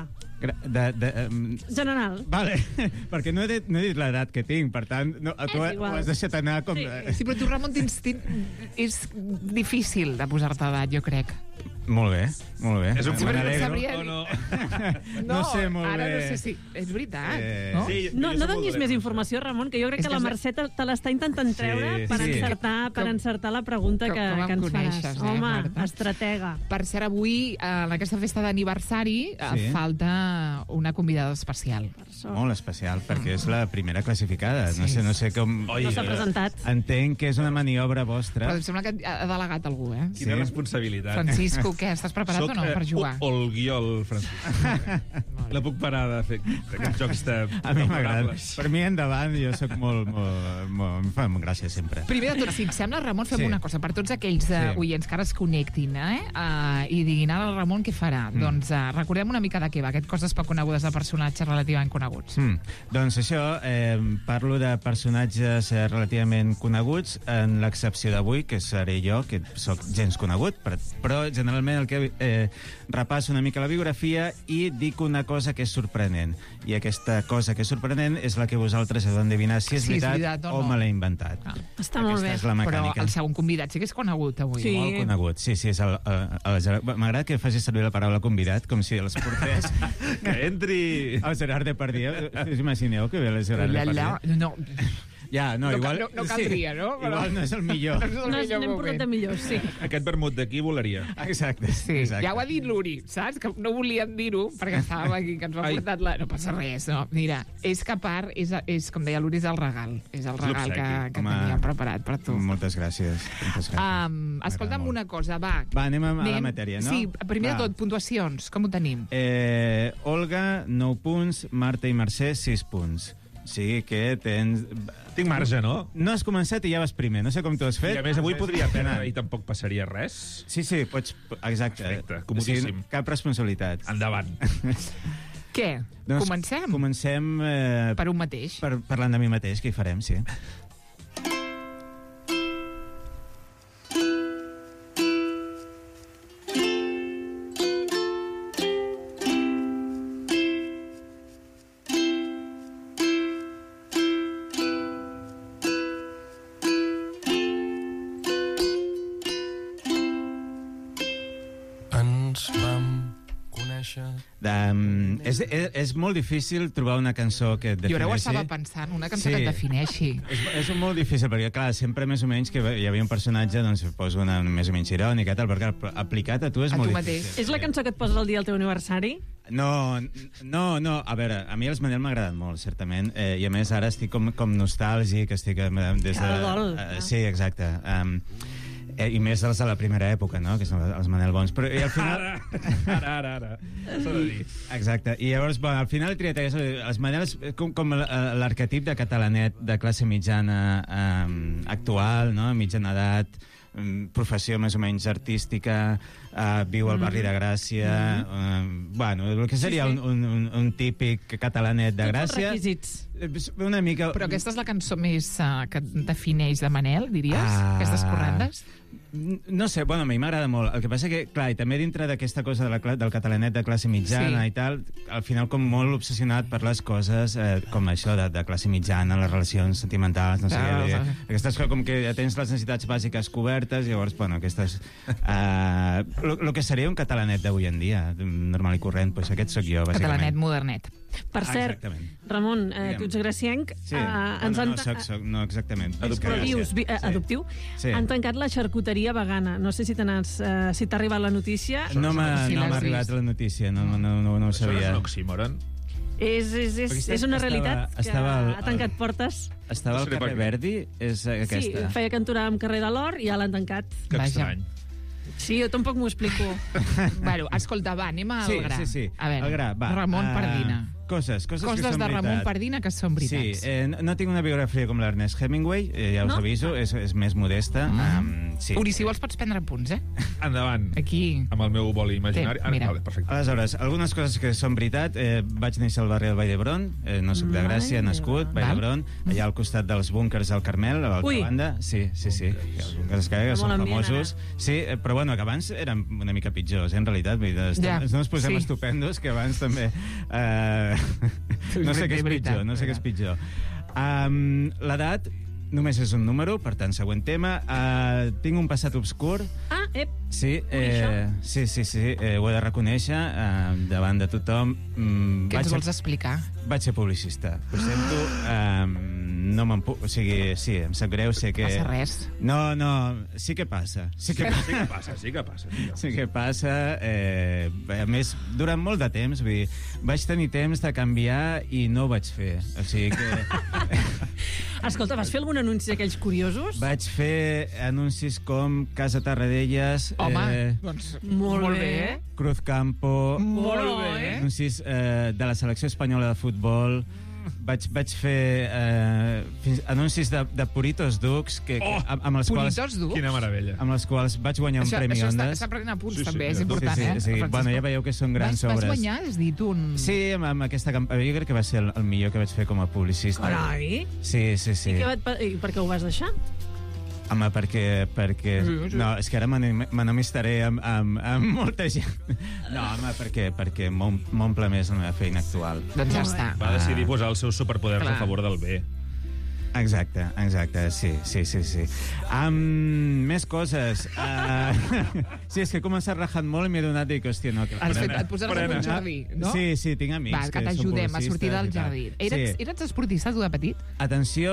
Speaker 10: General.
Speaker 14: Vale, perquè no he dit l'edat que tinc, per tant, tu ho
Speaker 10: igual.
Speaker 14: has deixat anar com...
Speaker 9: Sí, però tu, Ramon, és difícil de posar-te edat, jo crec.
Speaker 14: Molt bé.
Speaker 15: És un
Speaker 9: Sí, però no
Speaker 14: M'alegro.
Speaker 9: sabria
Speaker 15: o
Speaker 9: dir.
Speaker 14: No sé molt
Speaker 9: ara
Speaker 14: bé.
Speaker 9: no sé si... És veritat, no?
Speaker 15: Sí,
Speaker 10: No
Speaker 15: jo soc molt
Speaker 10: donis
Speaker 15: dolent.
Speaker 10: més informació, Ramon, que jo crec
Speaker 9: És
Speaker 10: que
Speaker 9: que
Speaker 10: la Mercè te l'està intentant treure per encertar la pregunta que
Speaker 9: em
Speaker 10: ens faràs.
Speaker 9: coneixes,
Speaker 10: Home,
Speaker 9: Marta?
Speaker 10: estratega.
Speaker 9: Per cert, avui, en aquesta festa d'aniversari,
Speaker 14: Sí.
Speaker 9: falta una convidada especial.
Speaker 14: Molt especial, perquè és la primera classificada. No sé com...
Speaker 10: No s'ha presentat.
Speaker 14: Entenc que és una maniobra vostra.
Speaker 9: Però em sembla que ha delegat algú, eh?
Speaker 15: Quina responsabilitat.
Speaker 9: Francisco, què? Estàs preparat o no per jugar?
Speaker 15: O el guió, el Francisco. La puc parar de fer aquests jocs de...
Speaker 14: A mi m'agrada. Per mi, endavant, jo sóc molt... Em fa gràcia sempre.
Speaker 9: Primer de tot, si et sembla, Ramon, fem
Speaker 14: Sí.
Speaker 9: una cosa. Per tots aquells oients que ara es connectin i diguin ara el Ramon què farà, doncs recordem una mica de què va, aquest coses poc conegudes de personatges relativament coneguts.
Speaker 14: Doncs això, parlo de personatges relativament coneguts, en l'excepció d'avui, que seré jo, que sóc gens conegut, però generalment el que repasso una mica la biografia i dic una cosa que és sorprenent. I aquesta cosa que és sorprenent és la que vosaltres heu d'endevinar si és veritat o me l'he inventat.
Speaker 10: Està molt bé.
Speaker 14: Aquesta és la
Speaker 9: Però
Speaker 14: mecànica.
Speaker 9: el segon convidat sí que és conegut avui.
Speaker 10: Sí.
Speaker 14: Molt conegut, sí, és m'agrada que facis servir la paraula convidat, com si els portés...
Speaker 15: Que entri...
Speaker 14: El Gerard Depardieu. Us imagineu que ve el Gerard Depardieu?
Speaker 9: No.
Speaker 14: Ja, no, igual...
Speaker 9: No caldria, no?
Speaker 14: Igual no és el millor.
Speaker 10: N'hem portat de millors, sí.
Speaker 15: Aquest vermut d'aquí volaria.
Speaker 14: Exacte.
Speaker 9: Sí, ja ho ha dit l'Uri, saps? Que no volíem dir-ho, perquè estàvem aquí, que ens va portat la... No passa res, no. Mira, és que a part, és com deia l'Uri, és el regal. És el regal que teníem preparat per tu.
Speaker 14: Moltes gràcies.
Speaker 9: Escolta'm una cosa, va.
Speaker 14: Va, anem a la matèria, no?
Speaker 9: Sí, primer de tot, puntuacions. Com ho tenim?
Speaker 14: Olga, 9 punts, Marta i Mercè, 6 punts. O sigui que tens...
Speaker 15: Tinc marge, no?
Speaker 14: No has començat i ja vas primer. No sé com t'ho has fet.
Speaker 15: I a més, avui podria perdre i tampoc passaria res.
Speaker 14: Sí, pots... Exacte.
Speaker 15: Perfecte, comodíssim.
Speaker 14: O sigui, cap responsabilitat.
Speaker 15: Endavant.
Speaker 9: Què?
Speaker 14: Doncs
Speaker 9: Comencem?
Speaker 14: Comencem...
Speaker 9: Per un mateix.
Speaker 14: Parlant de mi mateix, que hi farem, sí. És molt difícil trobar una cançó que et defineixi.
Speaker 9: Jo ara ho estava pensant, una cançó que et defineixi.
Speaker 14: És molt difícil, perquè, clar, sempre més o menys que hi havia un personatge, doncs poso una més o menys irònica, tal, perquè aplicat a tu és molt difícil.
Speaker 10: És la cançó que et poses el dia del teu aniversari?
Speaker 14: No, a veure, a mi els Manel m'agraden molt, certament, i a més ara estic com nostàlgic, estic des de... Sí, exacte. I més els de la primera època, no?, que són els Manel bons. Però i al final...
Speaker 15: Ara. S'ha de dir.
Speaker 14: Exacte. I llavors, bueno, al final he triat els Manels com l'arquetip de catalanet de classe mitjana actual, no?, mitjana edat, professió més o menys artística, viu al barri de Gràcia, bueno, el que seria un típic catalanet de Gràcia.
Speaker 10: Tots els requisits.
Speaker 14: Una mica...
Speaker 9: Però aquesta és la cançó més que defineix de Manel, diries? Aquestes correndes?
Speaker 14: No sé, bueno, a mi m'agrada molt. El que passa que, clar, i també dintre d'aquesta cosa del catalanet de classe mitjana i tal, al final com molt obsessionat per les coses com això de classe mitjana, les relacions sentimentals, no sé què. Aquestes com que ja tens les necessitats bàsiques cobertes, llavors, bueno, aquestes... El que seria un catalanet d'avui en dia, normal i corrent, doncs aquest sóc jo, bàsicament.
Speaker 9: Catalanet modernet.
Speaker 10: Per cert, Ramon, tu ets gracienc.
Speaker 14: No exactament.
Speaker 10: Adoptiu. Han tancat la xarcuteria vegana. No sé si t'ha arribat la notícia.
Speaker 14: No m'ha arribat la notícia, no ho sabia.
Speaker 15: Això és un oxímoron?
Speaker 10: És una realitat que ha tancat portes.
Speaker 14: Estava al carrer Verdi, és aquesta.
Speaker 10: Sí, feia cantonada amb carrer de l'Or i ja l'han tancat.
Speaker 15: Que estrany.
Speaker 10: Sí, jo tampoc m'ho explico.
Speaker 9: Bueno, escolta, va, anem al gra.
Speaker 14: Sí.
Speaker 9: A veure,
Speaker 14: el gra, va.
Speaker 9: Ramon Pardina.
Speaker 14: Coses que són veritat.
Speaker 9: De Ramon Pardina que són veritats.
Speaker 14: Sí, no tinc una biografia com l'Ernest Hemingway, ja us aviso, és més modesta.
Speaker 9: Uri, si vols pots prendre punts,
Speaker 15: Endavant.
Speaker 9: Aquí.
Speaker 15: Amb el meu boli imaginari.
Speaker 9: Mira.
Speaker 15: Perfecte.
Speaker 14: Aleshores, algunes coses que són veritat. Vaig néixer al barri del Vall d'Hebron, no soc de Gràcia, nascut, Vall d'Hebron, allà al costat dels búnkers del Carmel, a l'altra banda. Sí. Els búnkers que són famosos. Sí, però bueno, que abans eren una mica pitjors, en realitat. No ens posem estupendos, que abans també... No sé què és pitjor. L'edat només és un número, per tant, següent tema. Tinc un passat obscur. Sí, ho he de reconèixer davant de tothom.
Speaker 9: Què ens vols explicar?
Speaker 14: Vaig ser publicista. Ho sento, no me'n puc... O sigui, sí, em sap greu, sé que...
Speaker 9: Passa res.
Speaker 14: No, sí que passa.
Speaker 15: Sí que passa.
Speaker 14: A més, durant molt de temps, vull dir, vaig tenir temps de canviar i no ho vaig fer. O sigui que...
Speaker 10: Escolta, vas fer algun anunci d'aquells curiosos?
Speaker 14: Vaig fer anuncis com Casa Tarradellas...
Speaker 9: Home, doncs molt bé.
Speaker 14: Cruz Campo...
Speaker 9: Molt bé.
Speaker 14: Anuncis de la selecció espanyola de futbol... Vaig fer anuncis de Puritos Ducs amb els quals...
Speaker 9: Puritos Ducs?
Speaker 15: Quina meravella.
Speaker 14: Amb els quals vaig guanyar un premi Ondas.
Speaker 9: Això està prenent a punts, també, és important,
Speaker 14: Sí. Bueno, ja veieu que són grans obres.
Speaker 9: Vas guanyar, has dit un...
Speaker 14: Sí, amb aquesta campanya. Jo crec que va ser el millor que vaig fer com a publicista.
Speaker 10: Carai!
Speaker 14: Sí.
Speaker 10: I per què ho vas deixar?
Speaker 14: Home, perquè... No, és que ara m'enemistaré amb molta gent. No, home, perquè m'omple més la meva feina actual.
Speaker 9: Doncs ja està.
Speaker 15: Va decidir posar els seus superpoders a favor del bé.
Speaker 14: Exacte, sí. Més coses. Sí, és que he començat rajant molt i m'he donat de que, hòstia, no...
Speaker 9: Et posaràs en un jardí, no?
Speaker 14: Sí, tinc amics
Speaker 9: que t'ajudem a sortir del jardí. Eres esportista, tu, de petit?
Speaker 14: Atenció,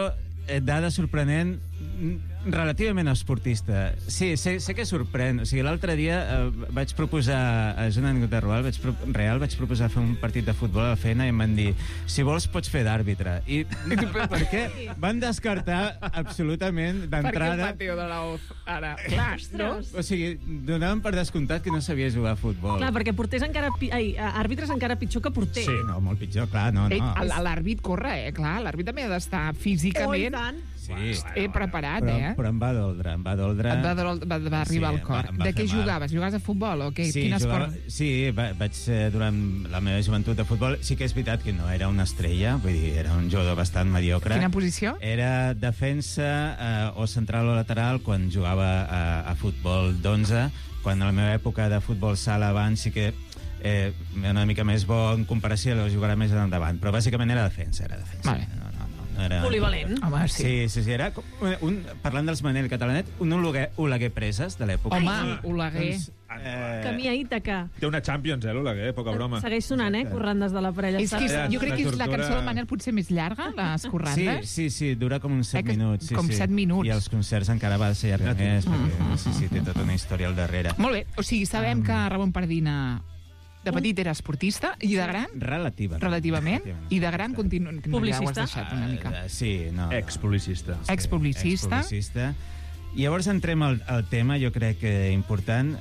Speaker 14: dada sorprenent, relativament esportista. Sí, sé que sorprèn. O sigui, l'altre dia vaig proposar, és una anècdota real, vaig proposar fer un partit de futbol a la feina i em van dir, si vols pots fer d'àrbitre. I per què? Van descartar absolutament d'entrada...
Speaker 9: Per què el Mateo de la Hoz, ara? Clar, no?
Speaker 14: O sigui, donaven per descomptat que no sabia jugar a futbol.
Speaker 10: Clar, perquè porters encara... àrbitres encara pitjor que porter.
Speaker 14: Sí, no, molt pitjor, clar, no.
Speaker 9: L'àrbit corre, clar, l'àrbit també ha d'estar físicament...
Speaker 14: Sí,
Speaker 9: preparat,
Speaker 14: però em va doldre.
Speaker 9: Va arribar al cor. De què jugaves? Jugaves a futbol o què? Quin esport?
Speaker 14: Sí, vaig durant la meva joventut de futbol. Sí que és veritat que no era una estrella, vull dir, era un jugador bastant mediocre.
Speaker 9: Quina posició? Era
Speaker 14: defensa o central o lateral quan jugava a futbol d'11, quan a la meva època de futbol sala abans sí que una mica més bo en comparació a jugar més endavant, però bàsicament era defensa.
Speaker 9: Vale.
Speaker 14: Era...
Speaker 10: Polivalent.
Speaker 9: Home, sí.
Speaker 14: Sí, era parlant dels Manel Catalanet, un Oleguer Preses de l'època.
Speaker 9: Home, Oleguer.
Speaker 10: Camí a Ítaca.
Speaker 15: Té una Champions, Oleguer, poca broma.
Speaker 10: Segueix sonant, corrent des de la parella.
Speaker 9: És que jo crec que és la cançó del Manel potser més llarga, les corrandes.
Speaker 14: Sí, dura com uns 7 minuts.
Speaker 9: Com 7 minuts.
Speaker 14: I els concerts encara va ser llarga més, perquè té tota una història al darrere.
Speaker 9: Molt bé, o sigui, sabem que Ramon Pardina de petit era esportista i de gran... Relativament. I de gran
Speaker 10: publicista.
Speaker 14: Sí, no.
Speaker 15: Expublicista.
Speaker 14: Expublicista. I llavors entrem al tema, jo crec que important,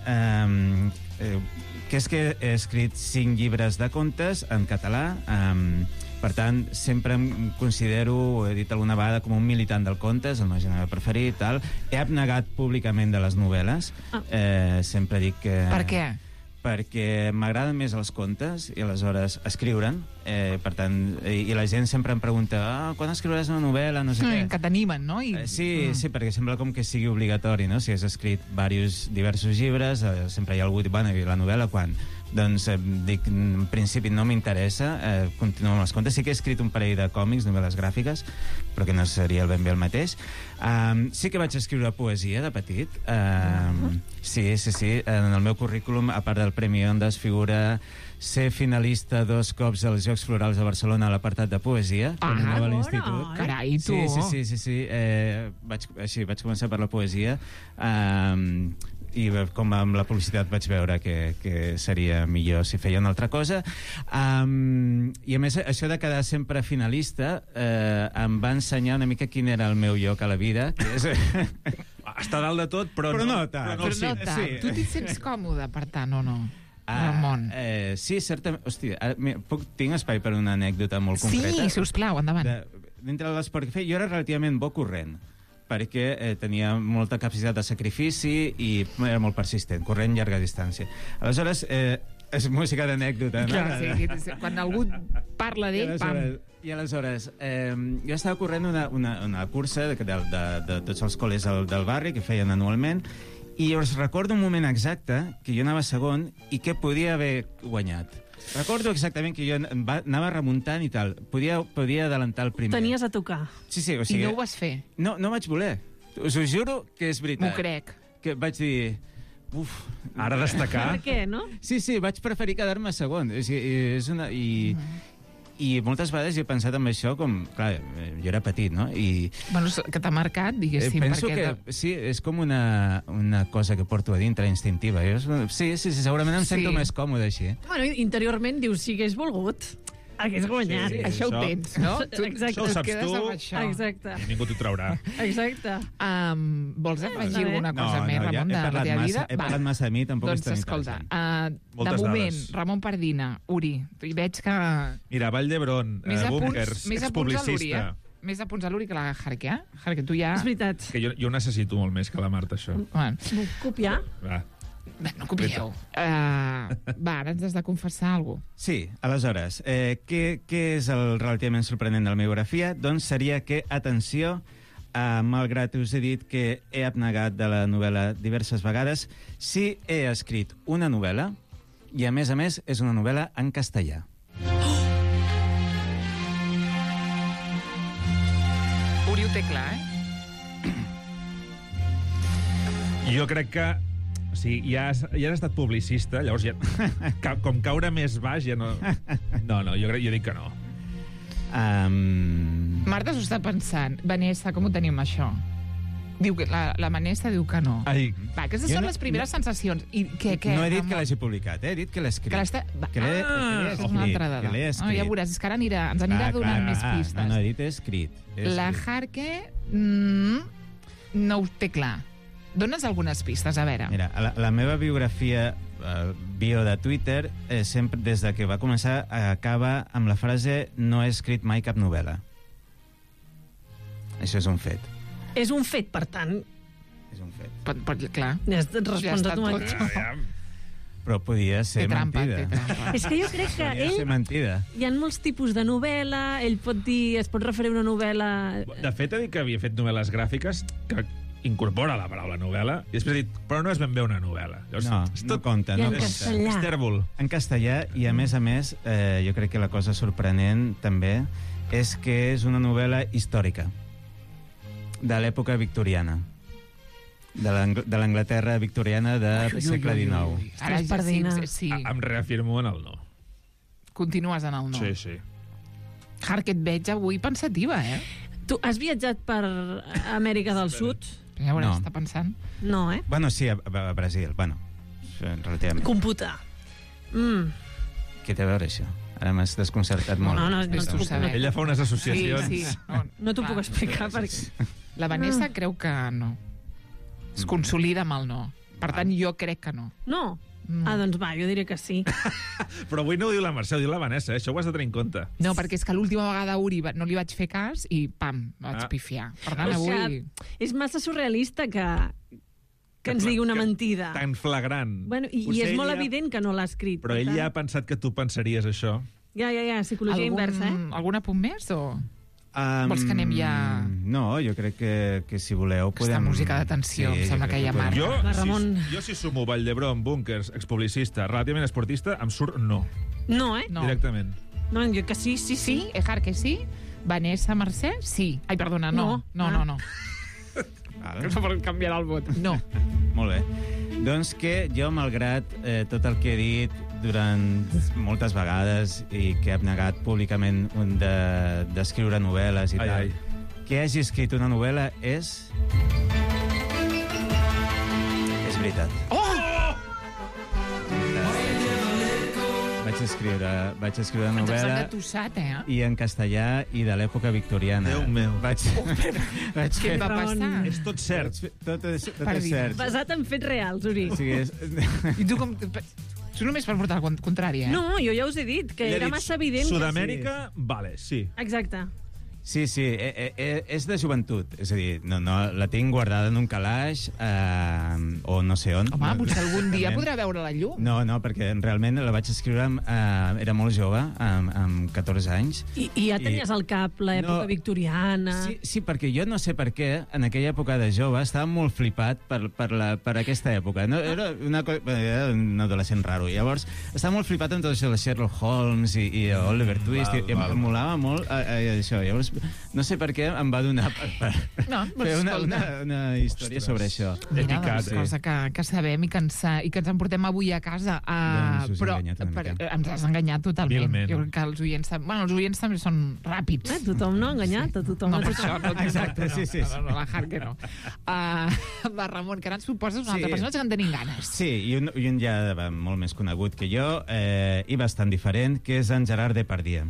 Speaker 14: que és que he escrit 5 llibres de contes en català. Per tant, sempre em considero, ho he dit alguna vegada, com un militant del contes, el meu gènere preferit, tal. He abnegat públicament de les novel·les. Sempre dic que...
Speaker 9: Per què?
Speaker 14: Perquè m'agraden més els contes i aleshores escriure'n, per tant, i la gent sempre em pregunta quan escriuràs una novel·la, no sé què.
Speaker 9: Que t'animen, no?
Speaker 14: Sí, perquè sembla com que sigui obligatori, no? Si has escrit diversos llibres, sempre hi ha algú que diu, i la novel·la quan? Doncs dic, en principi no m'interessa, continuo amb els contes. Sí que he escrit un parell de còmics, novel·les gràfiques, però que no seria ben bé el mateix. Sí que vaig escriure poesia de petit. Sí. En el meu currículum, a part del Premi Ondas, figura ser finalista 2 cops als Jocs Florals de Barcelona a l'apartat de poesia. A l'institut.
Speaker 9: Carai, tu!
Speaker 14: Sí. Vaig començar per la poesia. I com amb la publicitat vaig veure que seria millor si feia una altra cosa. I a més, això de quedar sempre finalista em va ensenyar una mica quin era el meu lloc a la vida, que és...
Speaker 15: Està dalt de tot, però no tant.
Speaker 9: Tu t'hi sents còmode, per tant, o no? Ramon.
Speaker 14: Sí, certament. Hòstia, tinc espai per una anècdota molt concreta?
Speaker 9: Sí, sisplau, endavant.
Speaker 14: Dintre de l'esport que feia, jo era relativament bo corrent, perquè tenia molta capacitat de sacrifici i era molt persistent, corrent llarga distància. Aleshores, és música d'anècdota, no?
Speaker 9: Clar, sí, quan algú parla d'ell, pam!
Speaker 14: I aleshores, jo estava corrent una cursa de tots els col·les del barri que feien anualment, i llavors recordo un moment exacte que jo anava segon i que podia haver guanyat. Recordo exactament que jo anava remuntant i tal. Podia adelantar el primer.
Speaker 10: Tenies a tocar.
Speaker 14: Sí, o sigui...
Speaker 9: I no ho vas fer?
Speaker 14: No vaig voler. Us ho juro que és veritat.
Speaker 9: M'ho crec.
Speaker 14: Que vaig dir...
Speaker 15: Ara destacar...
Speaker 10: Per què, no?
Speaker 14: Sí, vaig preferir quedar-me segon. És una... I moltes vegades he pensat en això com... Clar, jo era petit, no?
Speaker 9: Bueno, que t'ha marcat, diguéssim.
Speaker 14: Penso que sí, és com una cosa que porto a dintre, instintiva. Sí, segurament em sento més còmode així.
Speaker 10: Bueno, interiorment dius, si hagués volgut, hagués guanyat.
Speaker 9: Sí, això ho tens, no?
Speaker 10: Exacte.
Speaker 15: Això ho saps tu.
Speaker 10: Exacte.
Speaker 15: I ningú t'ho traurà.
Speaker 10: Exacte.
Speaker 9: Vols afegir alguna cosa més, Ramon, de la teva vida?
Speaker 14: He parlat massa de mi, tampoc és tan
Speaker 9: interessant.
Speaker 15: Moltes
Speaker 9: de moment,
Speaker 15: dades.
Speaker 9: Ramon Pardina, Uri, i veig que...
Speaker 15: Mira, Vall d'Hebron, Bunkers, expublicista.
Speaker 9: Més a punts a l'Uri que la Jarque, Jarque, tu ja...
Speaker 10: És veritat.
Speaker 15: Que jo necessito molt més que la Marta, això.
Speaker 10: Vull copiar?
Speaker 15: Va.
Speaker 9: No copieu. Va, ara ens has de confessar alguna cosa.
Speaker 14: Sí, aleshores, què és el relativament sorprenent de la meva biografia? Doncs seria que, atenció, malgrat us he dit que he abnegat de la novel·la diverses vegades, sí he escrit una novel·la, i a més és una novel·la en castellà.
Speaker 9: Uri ho té clar,
Speaker 15: Jo crec que... O sigui, ja has estat publicista, llavors ja... Com caure més baix ja no... No, jo dic que no.
Speaker 9: Marta s'ho està pensant. Vanessa, com ho tenim, això? Diu que la Vanessa diu que no.
Speaker 15: Ai.
Speaker 9: Va, aquestes són les primeres sensacions. I què?
Speaker 14: No he dit que l'hagi publicat, he dit que l'he escrit.
Speaker 9: Això és una altra dada. Ja veuràs, és que ara ens anirà donant més pistes.
Speaker 14: No he dit escrit.
Speaker 9: La Jarque no ho té clar. Dónes algunes pistes, a veure.
Speaker 14: Mira, la meva biografia, bio de Twitter, sempre, des de que va començar, acaba amb la frase "no he escrit mai cap novel·la". Això és un fet.
Speaker 10: És un fet, per tant...
Speaker 14: És un fet.
Speaker 9: Clar.
Speaker 10: Respons a tu mateix.
Speaker 14: Però podia ser mentida.
Speaker 10: És que jo crec que
Speaker 14: Podia ser mentida.
Speaker 10: hi ha molts tipus de novel·la, ell pot dir, es pot referir a una novel·la...
Speaker 15: De fet, ha dit que havia fet novel·les gràfiques que incorpora la paraula novel·la, i després ha dit, però no és ben bé una novel·la. Llavors,
Speaker 14: No compta.
Speaker 10: I en castellà.
Speaker 15: És tèrbol.
Speaker 14: En castellà, i a més, jo crec que la cosa sorprenent, també, és que és una novel·la històrica, de l'època victoriana, de l'Anglaterra victoriana del segle XIX.
Speaker 9: Ara
Speaker 10: Estàs perdent.
Speaker 9: sí.
Speaker 15: Em reafirmo en el no.
Speaker 9: Continues en el no.
Speaker 15: Sí.
Speaker 9: Jarque, et veig avui pensativa, eh?
Speaker 10: Tu has viatjat per Amèrica del Sud?
Speaker 9: Ja veuràs,
Speaker 14: No.
Speaker 9: està pensant.
Speaker 10: No, eh?
Speaker 14: Bueno, sí, a Brasil. Bueno, relativament.
Speaker 10: Computar.
Speaker 14: Què té a veure, això? Ara m'has desconcertat molt.
Speaker 10: No,
Speaker 9: Vés tu a saber.
Speaker 15: Ella fa unes associacions.
Speaker 9: Sí.
Speaker 10: No t'ho puc explicar perquè...
Speaker 9: La Vanessa creu que no. Es consolida amb el no. Per tant, jo crec que no.
Speaker 10: No? Ah, doncs va, jo diré que sí.
Speaker 15: Però avui no ho diu la Mercè, ho diu la Vanessa, això ho has de tenir en compte.
Speaker 9: No, perquè és que l'última vegada a Uri no li vaig fer cas i pam, vaig pifiar. Per tant, avui...
Speaker 10: És massa surrealista que ens digui una mentida.
Speaker 15: Tan flagrant.
Speaker 10: Bueno, i és molt evident que no l'ha escrit.
Speaker 15: Però ell ja ha pensat que tu pensaries això.
Speaker 10: Ja, psicologia inversa, eh?
Speaker 9: Algun apunt més o...? Vols que anem ja...
Speaker 14: No, jo crec que si voleu
Speaker 9: Aquesta
Speaker 14: podem...
Speaker 9: música de tensió, em sembla que ja marca.
Speaker 15: Jo si sumo Vall d'Hebron, búnkers, expublicista, relativament esportista, em surt no.
Speaker 10: No, eh?
Speaker 9: No.
Speaker 15: Directament.
Speaker 10: No, jo que sí.
Speaker 9: Sí, Jarque sí. Vanessa, Mercè, sí. Ai, perdona, no. No.
Speaker 14: Vale.
Speaker 9: No per canviar el vot. No.
Speaker 14: Molt bé. Doncs que jo, malgrat tot el que he dit durant moltes vegades i que he abnegat públicament d'escriure novel·les i tal, que hagi escrit una novel·la és veritat.
Speaker 9: Oh!
Speaker 14: Vaig escriure una
Speaker 9: Ens has
Speaker 14: novel·la
Speaker 9: engatussat, eh?
Speaker 14: i en castellà i de l'època victoriana.
Speaker 15: Déu meu.
Speaker 9: Què va passar?
Speaker 15: És tot cert.
Speaker 14: Tot és cert.
Speaker 10: Basat en fets reals, Uri.
Speaker 14: O sigui,
Speaker 9: I tu com... Tu només per portar el contrari, eh?
Speaker 10: No, jo ja us he dit, que era massa evident.
Speaker 15: Sud-amèrica, vale, sí.
Speaker 10: Exacte.
Speaker 14: Sí, és de joventut. És a dir, no, la tinc guardada en un calaix o no sé on.
Speaker 9: Home, potser algun dia podrà veure la llum.
Speaker 14: No, perquè realment la vaig escriure, era molt jove, amb 14 anys.
Speaker 10: I ja tenies al cap l'època victoriana.
Speaker 14: Sí, perquè jo no sé per què, en aquella època de jove, estava molt flipat per aquesta època. No, era un adolescent raro. Llavors, estava molt flipat amb tot això de Sherlock Holmes i Oliver Twist, i em molava molt això. Llavors, no sé per què em va donar per fer una història sobre això.
Speaker 9: Mira, doncs, cosa que sabem i que ens en portem avui a casa. Però ens has enganyat totalment. Jo crec que els oients també són ràpids.
Speaker 10: Tothom no ha enganyat, a tothom.
Speaker 9: No, per això no.
Speaker 14: Exacte, sí.
Speaker 9: No, la Jarque no. Va, Ramon, que ara ens proposes una altra persona que en tenim ganes.
Speaker 14: Sí, i un ja molt més conegut que jo, i bastant diferent, que és en Gerard Depardieu.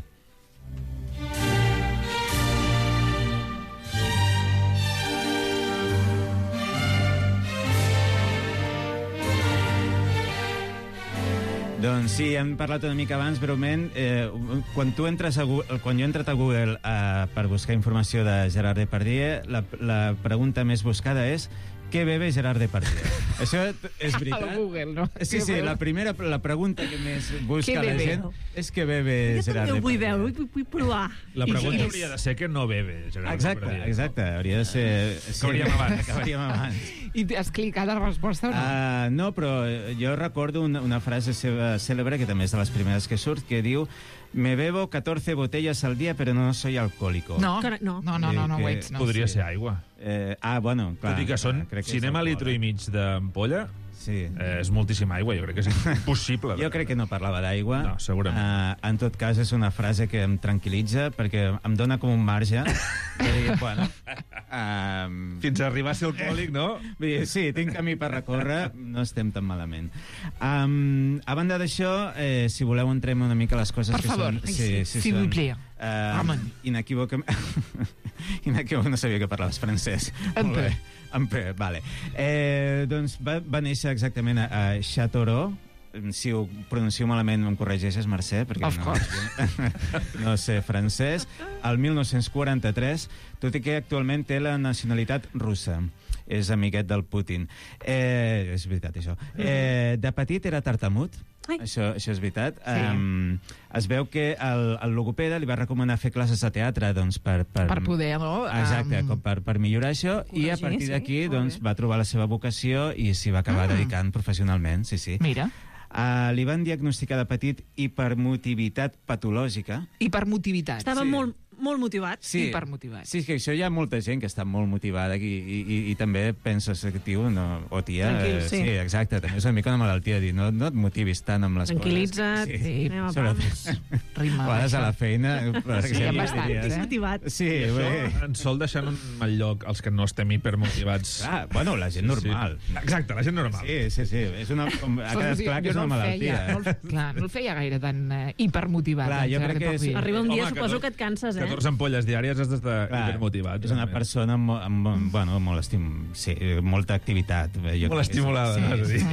Speaker 14: Doncs sí, hem parlat una mica abans, breument. Quan jo he entrat a Google per buscar informació de Gerard Depardieu, la pregunta més buscada és què bebe Gerard Depardieu? Això és veritat?
Speaker 9: Al Google, no?
Speaker 14: Sí, la pregunta que més busca la gent és què bebe Gerard Depardieu.
Speaker 10: Jo també ho vull veure, vull provar.
Speaker 15: La pregunta hauria de ser que no bebe Gerard Depardieu.
Speaker 14: Exacte, hauria de ser...
Speaker 15: Acabaríem abans.
Speaker 9: I has clicat la resposta o no?
Speaker 14: No, però jo recordo una frase seva cèlebre, que també és de les primeres que surt, que diu: me bebo 14 botellas al día, pero no soy alcohólico.
Speaker 9: No ho ets.
Speaker 15: Podria ser aigua.
Speaker 14: Bueno, clar.
Speaker 15: Tot i que són, si anem a litro i mig d'ampolla,
Speaker 14: Sí.
Speaker 15: És moltíssima aigua, jo crec que és impossible.
Speaker 14: Jo crec que no parlava d'aigua.
Speaker 15: No, segurament.
Speaker 14: En tot cas, és una frase que em tranquil·litza, perquè em dona com un marge de dir, bueno...
Speaker 15: Fins a arribar a ser alcohòlic, no?
Speaker 14: Sí, tinc camí per recórrer, no estem tan malament. A banda d'això, si voleu, entrem una mica a les coses
Speaker 9: per
Speaker 14: que
Speaker 9: favor.
Speaker 14: són...
Speaker 9: Si vull plaer.
Speaker 14: Inequívoc, no sabia que parlaves francès. Vale. Doncs va néixer exactament a Châteauroux. Si ho pronuncio malament em corregeixes, Mercè, perquè no sé francès. El 1943, tot i que actualment té la nacionalitat russa. És amiguet del Putin. És veritat, això. De petit era tartamut. Això és veritat. Es veu que el logopeda li va recomanar fer classes de teatre per
Speaker 9: poder, no?
Speaker 14: Exacte, per millorar això, i a partir d'aquí va trobar la seva vocació i s'hi va acabar dedicant professionalment. Sí.
Speaker 9: Mira.
Speaker 14: Li van diagnosticar de petit hipermotivitat patològica.
Speaker 9: Hipermotivitat.
Speaker 10: Estava molt motivat.
Speaker 14: Sí,
Speaker 9: hipermotivat.
Speaker 14: Sí, que això hi ha molta gent que està molt motivada i també penses que tio o tia...
Speaker 10: Tranquil, sí.
Speaker 14: Sí, exacte, també és una mica una malaltia dir, no et motivis tant amb les
Speaker 10: Tranquil·litza't,
Speaker 14: coses. Sí,
Speaker 10: anem a pams.
Speaker 14: A vegades a la feina...
Speaker 10: Sí, estic motivat.
Speaker 14: Sí,
Speaker 15: això ens sol deixar en un mal lloc els que no estem hipermotivats.
Speaker 14: Bueno, la gent normal.
Speaker 15: Exacte, la gent normal.
Speaker 14: Sí. Ha quedat clar que és una malaltia.
Speaker 9: Clar, no el feia gaire tan hipermotivat.
Speaker 14: Jo crec que...
Speaker 10: Arriba un dia, suposo que et canses,
Speaker 15: 14 ampolles diàries has d'estar hipermotivat.
Speaker 14: És una persona amb molta activitat.
Speaker 15: Molt estimulada,
Speaker 14: sí.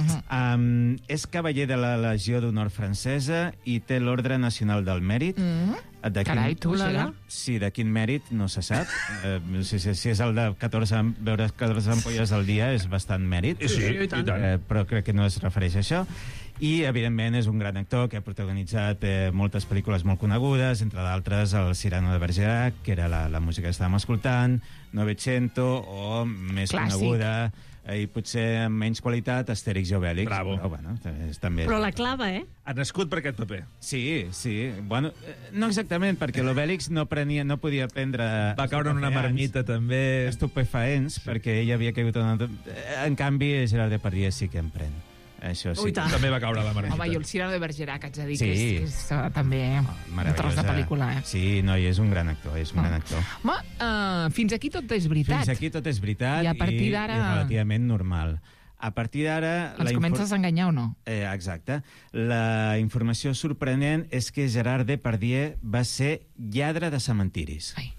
Speaker 14: És cavaller de la Legió d'Honor francesa i té l'Ordre Nacional del Mèrit.
Speaker 9: Carai, tu, Gerard.
Speaker 14: Sí, de quin mèrit no se sap. Si és el de 14 ampolles al dia és bastant mèrit.
Speaker 15: Sí, i tant.
Speaker 14: Però crec que no es refereix a això. I, evidentment, és un gran actor que ha protagonitzat moltes pel·lícules molt conegudes, entre d'altres el Cyrano de Bergerac, que era la música que estàvem escoltant, Novecento, o més coneguda, i potser amb menys qualitat, Astèrix i Obèlix.
Speaker 15: Bravo.
Speaker 10: Però la clava,
Speaker 15: Ha nascut per aquest paper.
Speaker 14: Sí. Bueno, no exactament, perquè l'Obèlix no podia prendre...
Speaker 15: Va caure en una marmita, també.
Speaker 14: Estupefaents, perquè ell havia caigut en canvi, Gerard Depardieu sí que en pren. Això sí.
Speaker 15: També va caure a la marmita.
Speaker 9: Home, i el Cyrano de Bergerac, haig de dir que és també un tros de pel·lícula.
Speaker 14: Sí, és un gran actor,
Speaker 9: Home, fins aquí tot és veritat.
Speaker 14: Fins aquí tot és veritat
Speaker 9: i a partir d'ara...
Speaker 14: i relativament normal. A partir d'ara...
Speaker 9: Els comences a enganyar o no?
Speaker 14: Exacte. La informació sorprenent és que Gerard Depardieu va ser lladre de cementiris.
Speaker 9: Ai.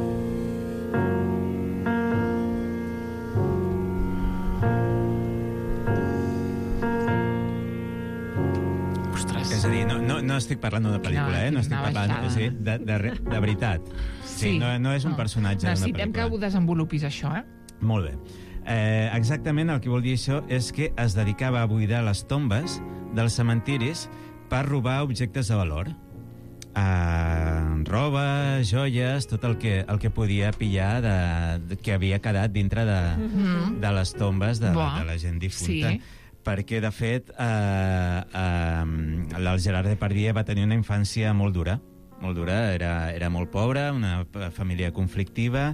Speaker 14: És a dir, no estic parlant d'una pel·lícula, no estic parlant de veritat. Sí, no és un personatge d'una pel·lícula.
Speaker 9: Necessitem que ho desenvolupis, això,
Speaker 14: Molt bé. Exactament el que vol dir això és que es dedicava a buidar les tombes dels cementiris per robar objectes de valor. Roba, joies, tot el que podia pillar que havia quedat dintre de les tombes de la gent difunta.
Speaker 9: Sí.
Speaker 14: Perquè, de fet, el Gerard Depardieu va tenir una infància molt dura. Molt dura, era molt pobre, una família conflictiva,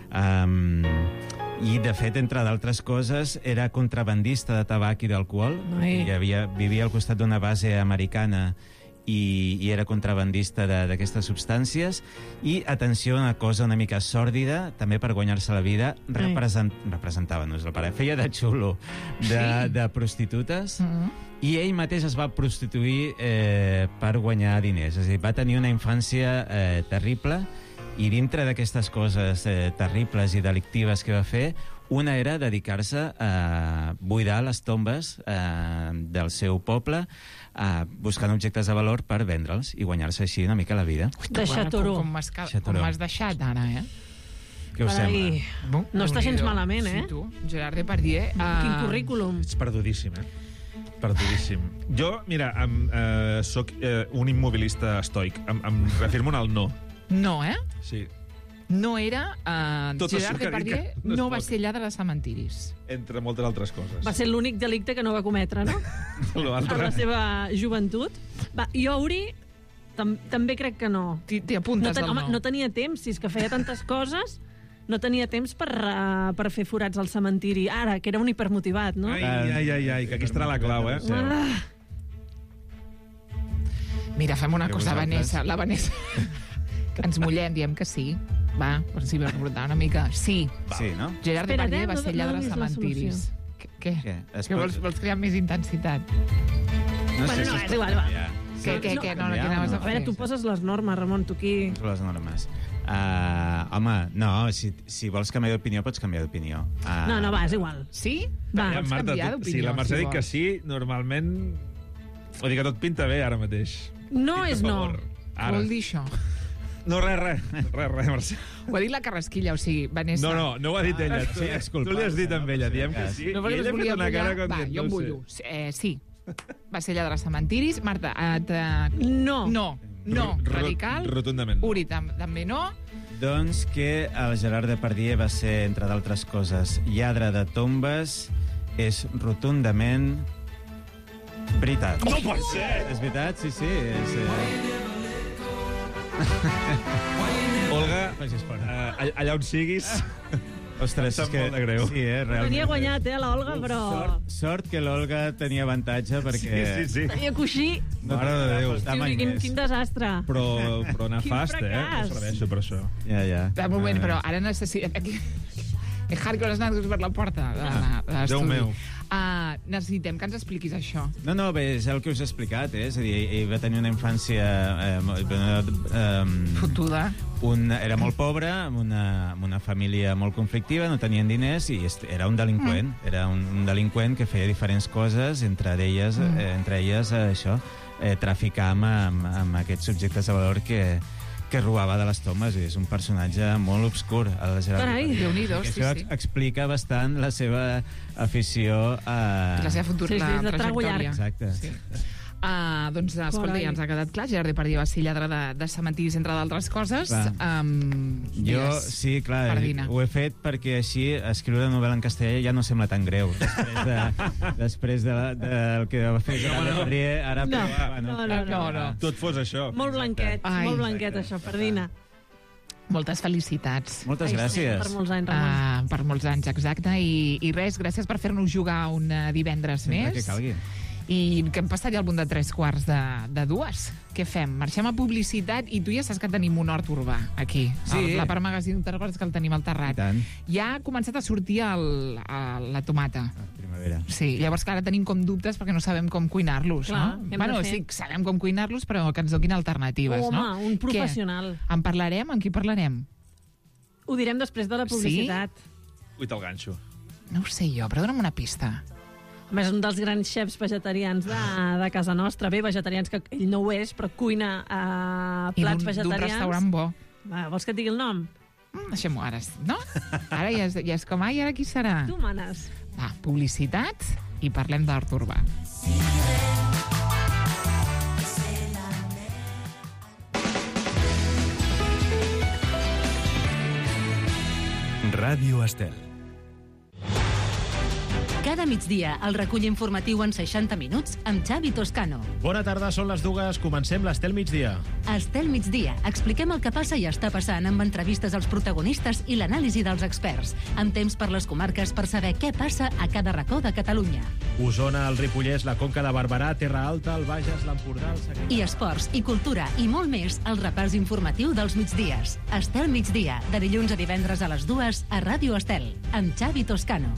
Speaker 14: i, de fet, entre d'altres coses, era contrabandista de tabac i d'alcohol. Vivia al costat d'una base americana i era contrabandista d'aquestes substàncies. I, atenció, una cosa una mica sòrdida, també per guanyar-se la vida, representava, no és el pare, feia de xulo de prostitutes, i ell mateix es va prostituir per guanyar diners. És a dir, va tenir una infància terrible, i dintre d'aquestes coses terribles i delictives que va fer, una era dedicar-se a buidar les tombes del seu poble, buscant objectes de valor per vendre'ls i guanyar-se així una mica la vida.
Speaker 10: De Châteauroux.
Speaker 9: Com m'has deixat ara,
Speaker 14: Què us sembla?
Speaker 10: No està gens malament,
Speaker 9: Sí, tu, Gerard Depardieu.
Speaker 10: Quin currículum.
Speaker 15: Ets perdudíssim, Perdudíssim. Jo, mira, soc un immobilista estoic. Em reafirmo en el no.
Speaker 9: No,
Speaker 15: Sí.
Speaker 9: No era... Gerard Depardieu no va ser lladre de cementiris.
Speaker 15: Entre moltes altres coses.
Speaker 10: Va ser l'únic delicte que no va cometre, no? En la seva joventut. Jo, Uri, també crec que no.
Speaker 9: T'hi apuntes al no.
Speaker 10: No tenia temps, si és que feia tantes coses no tenia temps per fer forats al cementiri. Ara, que era un hipermotivat, no?
Speaker 15: Ai, que aquí estarà la clau, eh?
Speaker 9: Mira, fem una cosa, Vanessa. La Vanessa... que ens mullem, diem que sí. Va, per si veus una mica. Sí.
Speaker 14: Sí, no?
Speaker 9: Gerard Depardieu va ser lladre de cementiris. Què? Que vols crear més intensitat?
Speaker 10: No, és igual, va.
Speaker 9: Què? No, a
Speaker 10: veure, tu poses les normes, Ramon, tu aquí...
Speaker 14: Les normes. Home, no, si vols canviar d'opinió, pots canviar d'opinió.
Speaker 10: No, va, és igual.
Speaker 9: Sí?
Speaker 10: Va,
Speaker 15: ja, Marta, si la Mercè dic que sí, normalment... Vull dir que tot pinta bé ara mateix.
Speaker 10: No és no.
Speaker 9: Què vol dir això?
Speaker 15: No, res, Mercè.
Speaker 9: Ho ha dit la Carrasquilla, o sigui, Vanessa...
Speaker 15: No ho ha dit ella. Tu li has dit amb ella, diem que sí.
Speaker 9: No,
Speaker 15: I ella ha fet una cara com...
Speaker 9: Va, jo em bullo. Sí. Va ser lladre de cementiris. Marta, no. Radical.
Speaker 15: Rotundament.
Speaker 9: Uri, també no.
Speaker 14: Doncs que el Gerard Depardieu va ser, entre d'altres coses, lladre de tombes, és rotundament veritat.
Speaker 15: No pot ser!
Speaker 14: És veritat, sí.
Speaker 15: Olga, allà on siguis...
Speaker 14: Ostres,
Speaker 15: és que... molt de greu.
Speaker 14: Sí, realment.
Speaker 10: Tenia guanyat, l'Olga, però...
Speaker 14: Sort que l'Olga tenia avantatge, perquè...
Speaker 15: Sí.
Speaker 10: Tenia coixí.
Speaker 15: Mare de Déu.
Speaker 10: Quin desastre.
Speaker 15: Però nefast, no serveixo per això.
Speaker 14: Ja.
Speaker 9: Un moment, però ara necessitem... Hardcore has anat per la porta de l'estudi.
Speaker 15: Déu meu.
Speaker 9: Necessitem que ens expliquis això.
Speaker 14: No, bé, és el que us he explicat, És a dir, ell va tenir una infància...
Speaker 9: fotuda.
Speaker 14: Era molt pobre, amb una família molt conflictiva, no tenien diners, i era un delinqüent. Era un delinqüent que feia diferents coses, entre elles això, traficar amb aquests subjectes de valor que robava de les tombes, i és un personatge molt obscur.
Speaker 10: Carai,
Speaker 9: Déu-n'hi-do, sí.
Speaker 14: Això explica bastant la seva afició a...
Speaker 9: La seva futura trajectòria.
Speaker 14: Exacte. Sí.
Speaker 9: Doncs, escolta, ja ens ha quedat clar. Gerard Depardieu va ser lladre de cementiris, entre d'altres coses.
Speaker 14: Jo, sí, clar, ho he fet perquè així escriure novel·la en castellà ja no sembla tan greu. Després del que va fer Gerard Depardieu, ara...
Speaker 10: No.
Speaker 15: Tot fos això.
Speaker 10: Molt blanquet, això, Pardina.
Speaker 9: Moltes felicitats.
Speaker 14: Moltes gràcies.
Speaker 10: Per molts anys, Ramon.
Speaker 9: Per molts anys, exacte. I res, gràcies per fer-nos jugar un divendres més.
Speaker 14: Que calgui.
Speaker 9: I que hem passat ja al punt de 3:45. Què fem? Marxem a publicitat i tu ja saps que tenim un hort urbà aquí.
Speaker 14: Sí.
Speaker 9: La part magazín, te'n recordes que el tenim al terrat? Ja ha començat a sortir la tomata.
Speaker 14: Primavera.
Speaker 9: Sí, llavors que ara tenim com dubtes perquè no sabem com cuinar-los,
Speaker 10: clar,
Speaker 9: no? Sí, sabem com cuinar-los, però que ens donin alternatives, no?
Speaker 10: Home, un professional.
Speaker 9: En parlarem? Amb qui parlarem?
Speaker 10: Ho direm després de la publicitat.
Speaker 15: Ui, te'l ganxo.
Speaker 9: No ho sé jo, però dona'm una pista.
Speaker 10: A més, un dels grans xefs vegetarians de casa nostra. Bé, vegetarians, que ell no ho és, però cuina plats vegetarians.
Speaker 9: I d'un restaurant bo.
Speaker 10: Va, vols que et digui el nom?
Speaker 9: Deixem-ho ara, no? Ara ja és com, ai, ara qui serà?
Speaker 10: Tu manes.
Speaker 9: Va, publicitat i parlem d'hort urbà.
Speaker 1: Ràdio Estel.
Speaker 16: Cada migdia, el recull informatiu en 60 minuts amb Xavi Toscano.
Speaker 17: Bona tarda, són les 2, comencem l'Estel Migdia.
Speaker 16: Estel Migdia, expliquem el que passa i està passant amb entrevistes als protagonistes i l'anàlisi dels experts, amb temps per les comarques per saber què passa a cada racó de Catalunya.
Speaker 17: Osona, el Ripollès, la Conca de Barberà, Terra Alta, el Bages, l'Empordà, el Segrià...
Speaker 16: I esports, i cultura, i molt més, al repàs informatiu dels migdies. Estel Migdia, de dilluns a divendres a les 2 a Ràdio Estel, amb Xavi Toscano.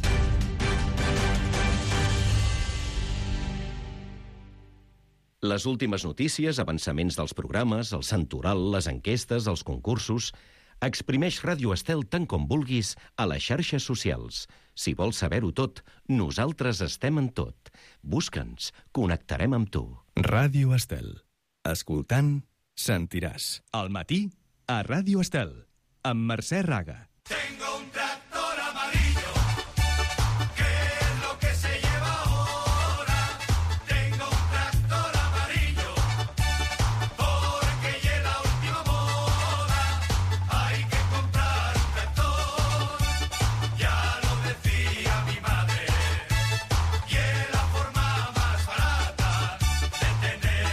Speaker 18: Les últimes notícies, avançaments dels programes, el santoral, les enquestes, els concursos... Exprimeix Ràdio Estel tant com vulguis a les xarxes socials. Si vols saber-ho tot, nosaltres estem en tot. Busca'ns, connectarem amb tu.
Speaker 1: Ràdio Estel. Escoltant, sentiràs. Al matí, a Ràdio Estel, amb Mercè Raga.
Speaker 19: Tengo un tractor amarillo, ¿qué es lo que se lleva ahora? Tengo un tractor amarillo, porque ya es la última moda. Hay que comprar un tractor, ya lo decía mi madre, y es la forma más barata de tener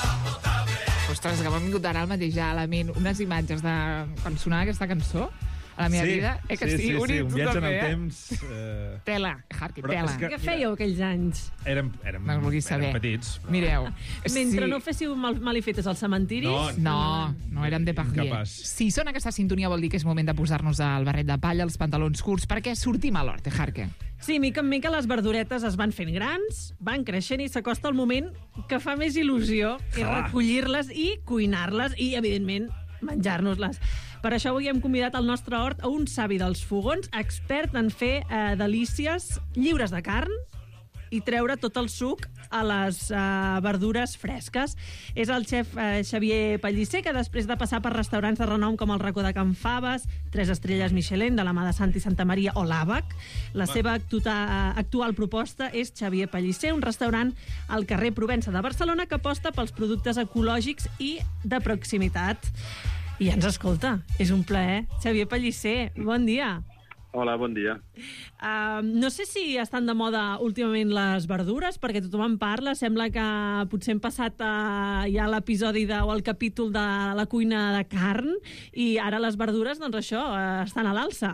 Speaker 19: descapotable.
Speaker 9: Ostres, que m'ha vingut ara al mateix ja a la ment unes imatges de quan sonava aquesta cançó. a la meva vida. Que
Speaker 15: sí, un viatge en el
Speaker 9: també,
Speaker 15: temps...
Speaker 9: Tela, Harky,
Speaker 15: Però
Speaker 9: tela.
Speaker 15: és que,
Speaker 10: Què fèieu aquells anys?
Speaker 15: Érem petits. Però...
Speaker 9: Mireu.
Speaker 10: Mentre no féssiu malifetes als cementiris...
Speaker 9: No érem de parlier.
Speaker 15: Incapaç.
Speaker 9: Si sona aquesta sintonia vol dir que és moment de posar-nos el barret de palla, els pantalons curts, perquè sortim a l'hort, Harky.
Speaker 10: Sí, mica en mica les verduretes es van fent grans, van creixent i s'acosta el moment que fa més il·lusió, que és recollir-les i cuinar-les i, evidentment, menjar-nos-les. Per això avui hem convidat al nostre hort a un savi dels fogons, expert en fer delícies lliures de carn i treure tot el suc a les verdures fresques. És el xef Xavier Pellicer, que després de passar per restaurants de renom com el Racó de Can Faves, 3 estrelles Michelin, de la mà de Santi Santamaria o l'Àbac, la seva actual proposta és Xavier Pellicer, un restaurant al carrer Provença de Barcelona que aposta pels productes ecològics i de proximitat. I ens escolta, és un plaer. Xavier Pellicer, bon dia.
Speaker 20: Hola, bon dia.
Speaker 10: No sé si estan de moda últimament les verdures, perquè tothom en parla. Sembla que potser hem passat ja l'episodi o el capítol de la cuina de carn i ara les verdures, doncs això, estan a l'alça.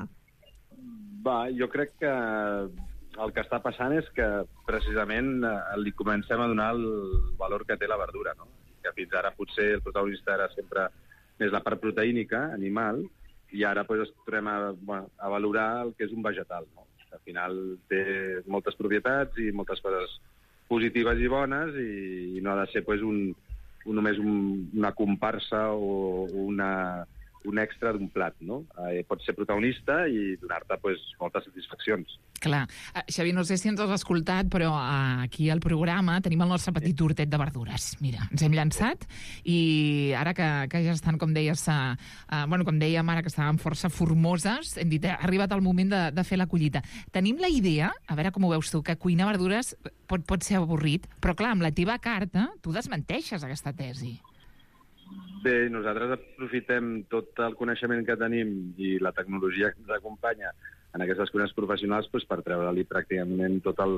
Speaker 20: Jo crec que el que està passant és que precisament li comencem a donar el valor que té la verdura, no? Que fins ara potser el protagonista era sempre més la part proteínica, animal, i ara pues, tornem a valorar el que és un vegetal, no? Al final té moltes propietats i moltes coses positives i bones i no ha de ser pues, només una comparsa o un extra d'un plat, no? Pot ser protagonista i donar-te pues, moltes satisfaccions.
Speaker 9: Clar. Xavi, no sé si ens has escoltat, però aquí al programa tenim el nostre petit hortet de verdures. Mira, ens hem llançat i ara que ja estan, com deies, com dèiem ara, que estaven força formoses, hem dit, ha arribat el moment de fer la collita. Tenim la idea, a veure com ho veus tu, que cuinar verdures pot ser avorrit, però clar, amb la teva carta tu desmenteixes aquesta tesi.
Speaker 20: Bé, nosaltres aprofitem tot el coneixement que tenim i la tecnologia que ens acompanya en aquestes cuines professionals pues, per treure-li pràcticament tot el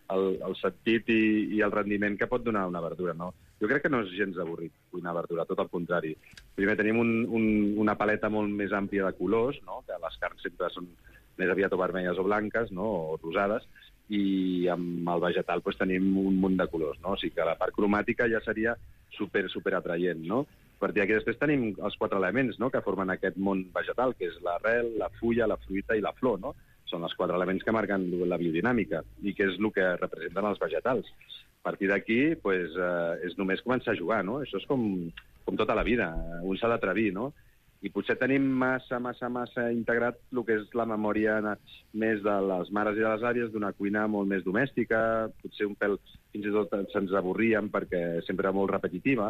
Speaker 20: sentit i el rendiment que pot donar una verdura. No? Jo crec que no és gens avorrit cuinar verdura, tot el contrari. Primer tenim una paleta molt més àmplia de colors, no? Que les carns sempre són més aviat o vermelles o blanques, no? O rosades, i amb el vegetal pues, tenim un munt de colors. No? O sigui que la part cromàtica ja seria super atraient, no? A partir d'aquí després tenim els 4 elements, no?, que formen aquest món vegetal, que és l'arrel, la fulla, la fruita i la flor, no? Són els 4 elements que marquen la biodinàmica i que és el que representen els vegetals. A partir d'aquí, pues, és només començar a jugar, no? Això és com tota la vida, un s'ha d'atrevir, no? I potser tenim massa integrat el que és la memòria més de les mares i de les àvies d'una cuina molt més domèstica, potser un pèl fins i tot se'ns avorríem perquè sempre era molt repetitiva,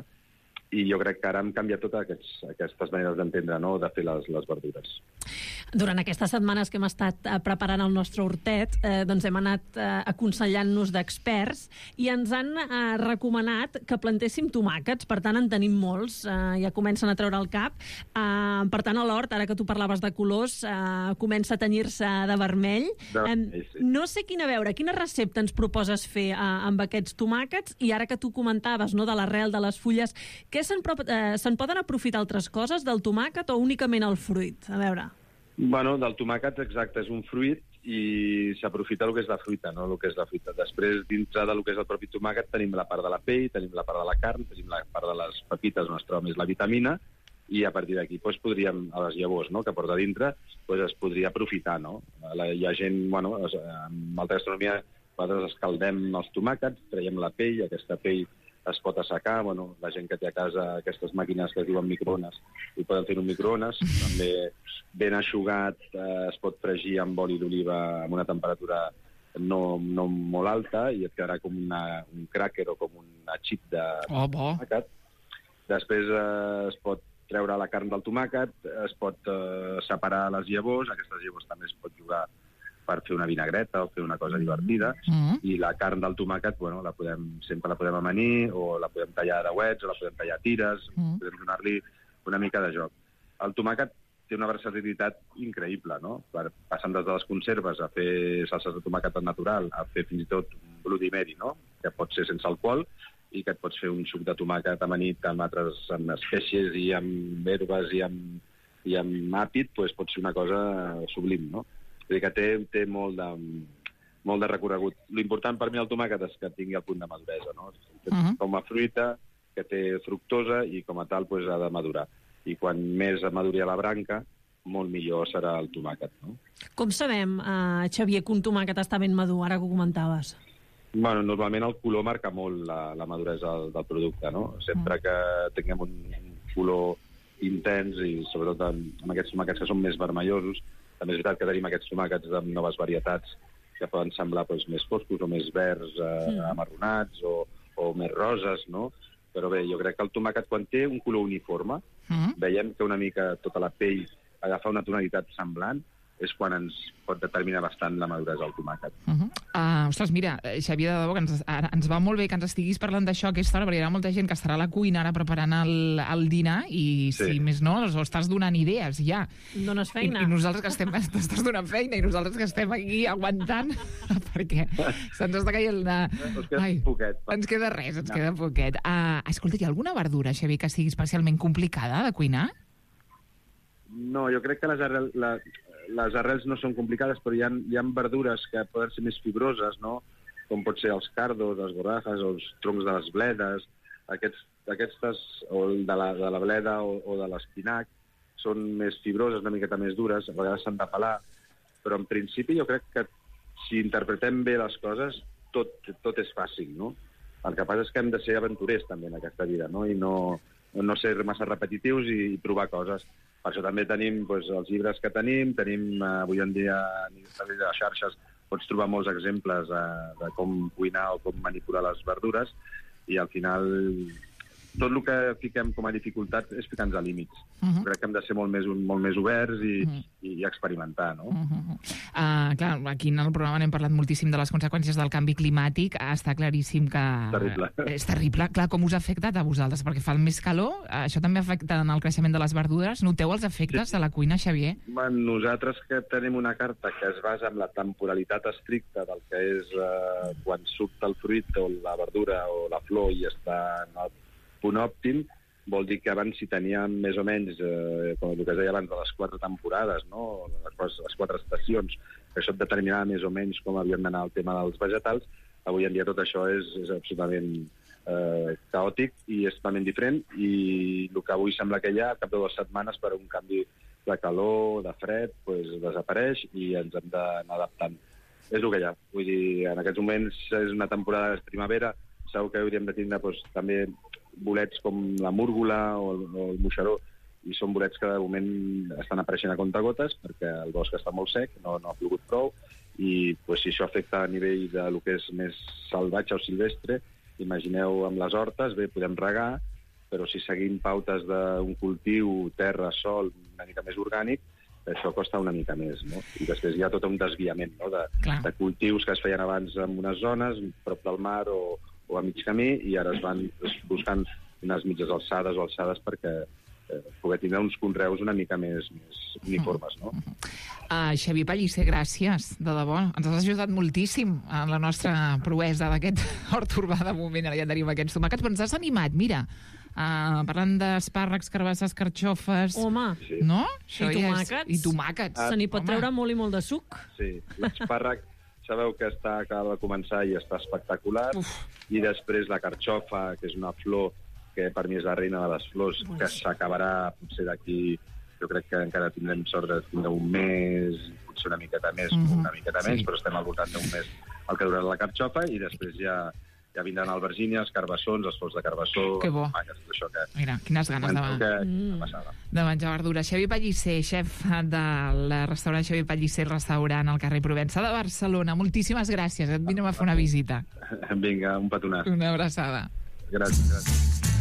Speaker 20: i jo crec que ara hem canviat totes aquestes maneres d'entendre, no?, de fer les verdures.
Speaker 10: Durant aquestes setmanes que hem estat preparant el nostre hortet, doncs hem anat aconsellant-nos d'experts i ens han recomanat que plantéssim tomàquets, per tant en tenim molts, ja comencen a treure el cap. Per tant, a l'hort, ara que tu parlaves de colors, comença a tenyir-se de vermell. Sí. No sé quina recepta ens proposes fer amb aquests tomàquets, i ara que tu comentaves, no?, de l'arrel, de les fulles, què se'n poden aprofitar altres coses del tomàquet o únicament el fruit? A veure...
Speaker 20: Bueno, del tomàquet, exacte, és un fruit i s'aprofita el que és la fruita, no? El que és la fruita. Després, dintre del que és el propi tomàquet, tenim la part de la pell, tenim la part de la carn, tenim la part de les pepites on es troba més la vitamina, i a partir d'aquí doncs, podríem, a les llavors, no?, que porta dintre, doncs, es podria aprofitar, no? Hi ha gent, bueno, en alta gastronomia, nosaltres escaldem els tomàquets, traiem la pell, aquesta pell es pot assecar, bueno, la gent que té a casa aquestes màquines que es diuen microones, ho poden fer en un microones, també ben eixugat, es pot fregir amb oli d'oliva amb una temperatura no molt alta i et quedarà com un cràquer o com un xip de tomàquet. Després es pot treure la carn del tomàquet, es pot separar les llavors, aquestes llavors també es pot jugar per fer una vinagreta o fer una cosa divertida, i la carn del tomàquet, bueno, sempre la podem amanir, o la podem tallar de ouets, o la podem tallar a tires, podem donar-li una mica de joc. El tomàquet té una versatilitat increïble, no? Passant des de les conserves a fer salses de tomàquet natural, a fer fins i tot un Bloody Mary, no?, que pot ser sense alcohol, i que et pots fer un suc de tomàquet amanit amb espècies i amb herbes i amb i amb àpid doncs, pot ser una cosa sublim, no? Vull dir que té molt de recorregut. L'important per mi el tomàquet és que tingui el punt de maduresa, no? Com a fruita, que té fructosa i com a tal doncs, ha de madurar. I quan més maduri a la branca, molt millor serà el tomàquet, no?
Speaker 10: Com sabem, Xavier, que un tomàquet està ben madur, ara que ho comentaves?
Speaker 20: Bueno, normalment el color marca molt la maduresa del producte, no? Sempre que tinguem un color intens i sobretot amb aquests tomàquets que són més vermellosos, també és veritat que tenim aquests tomàquets amb noves varietats que poden semblar doncs, més foscos o més verds, amarronats o més roses, no? Però bé, jo crec que el tomàquet, quan té un color uniforme, veiem que una mica tota la pell agafa una tonalitat semblant, és quan ens pot determinar bastant la maduresa del tomàquet.
Speaker 9: Ostres, mira, Xavier, de debò, que ens va molt bé que ens estiguis parlant d'això a aquesta hora, perquè hi ha molta gent que estarà a la cuina ara preparant el dinar i, si més no, estàs donant idees ja.
Speaker 10: Dones feina.
Speaker 9: I nosaltres que estem... T'estàs donant feina i nosaltres que estem aquí aguantant perquè se'ns està caient la... Ens queda res, ens queda poquet. Escolta, hi ha alguna verdura, Xavier, que sigui especialment complicada de cuinar?
Speaker 20: No, jo crec que les arrels no són complicades, però hi ha verdures que poden ser més fibroses, no? Com pot ser els cardos, les borrajas, o els troncs de les bledes, aquestes, o de la bleda o de l'espinac, són més fibroses, una miqueta més dures, a vegades s'han de pelar, però en principi jo crec que si interpretem bé les coses, tot és fàcil, no? El que passa és que hem de ser aventurers també en aquesta vida, no? I no ser massa repetitius i provar coses. Per això també tenim doncs, els llibres que tenim avui en dia a nivell de xarxes pots trobar molts exemples de com cuinar o com manipular les verdures i al final tot el que fiquem com a dificultat és ficar-nos a límits. Crec que hem de ser molt més oberts i experimentar, no?
Speaker 9: Clar, aquí en el programa n'hem parlat moltíssim de les conseqüències del canvi climàtic. Està claríssim que...
Speaker 20: Terrible.
Speaker 9: És terrible. Clar, com us ha afectat a vosaltres? Perquè fa més calor, això també afecta en el creixement de les verdures. Noteu els efectes de la cuina, Xavier?
Speaker 20: Nosaltres que tenim una carta que es basa en la temporalitat estricta del que és quan surt el fruit o la verdura o la flor i està en el punt òptim, vol dir que abans si teníem més o menys, com el que es deia abans, de les 4 temporades, no? Les 4 estacions, que això et determinava més o menys com havien d'anar el tema dels vegetals, avui en dia tot això és absolutament caòtic i és totalment diferent i el que avui sembla que hi ha, al cap de 2 setmanes per un canvi de calor, de fred, doncs desapareix i ens hem d'anar adaptant. És el que hi ha. Vull dir, en aquests moments és una temporada de primavera, segur que hauríem de tindre doncs, també bolets com la múrgola o el moixeró, i són bolets que de moment estan apareixent a contagotes perquè el bosc està molt sec, no ha plogut prou, i pues, si això afecta a nivell de lo que és més salvatge o silvestre, imagineu amb les hortes, bé, podem regar, però si seguim pautes d'un cultiu, terra, sol, una mica més orgànic, això costa una mica més, no? I després hi ha tot un desviament, no? de cultius que es feien abans en unes zones, prop del mar o a mig camí, i ara es van buscant unes mitges alçades o alçades perquè poder tindre uns conreus una mica més uniformes, no?
Speaker 9: Xavier Pellicer, gràcies, de debò. Ens has ajudat moltíssim en la nostra proesa d'aquest hort urbà de moment. Ara ja tenim aquests tomàquets, però ens has animat, mira, parlant d'espàrrecs, carbasses, carxofes...
Speaker 10: Home,
Speaker 9: no?
Speaker 10: I tomàquets. Se n'hi pot treure molt i molt de suc.
Speaker 20: Sí, l'espàrrec sabeu que acaba de començar i està espectacular. I després la carxofa, que és una flor que per mi és la reina de les flors, que s'acabarà potser d'aquí, jo crec que encara tindrem sort de tindre un mes, potser una miqueta més, però estem al voltant d'un mes el que durarà la carxofa, i després ja vindran albergínies, carbassons, els flors de carbassó...
Speaker 9: Que bo.
Speaker 20: Això que...
Speaker 9: Mira, quines ganes de menjar verdura. Xavier Pellicer, xef del restaurant Xavier Pellicer, restaurant al carrer Provença de Barcelona. Moltíssimes gràcies. Et vinem a fer una visita.
Speaker 20: Vinga, un petonat.
Speaker 9: Una abraçada.
Speaker 20: Gràcies.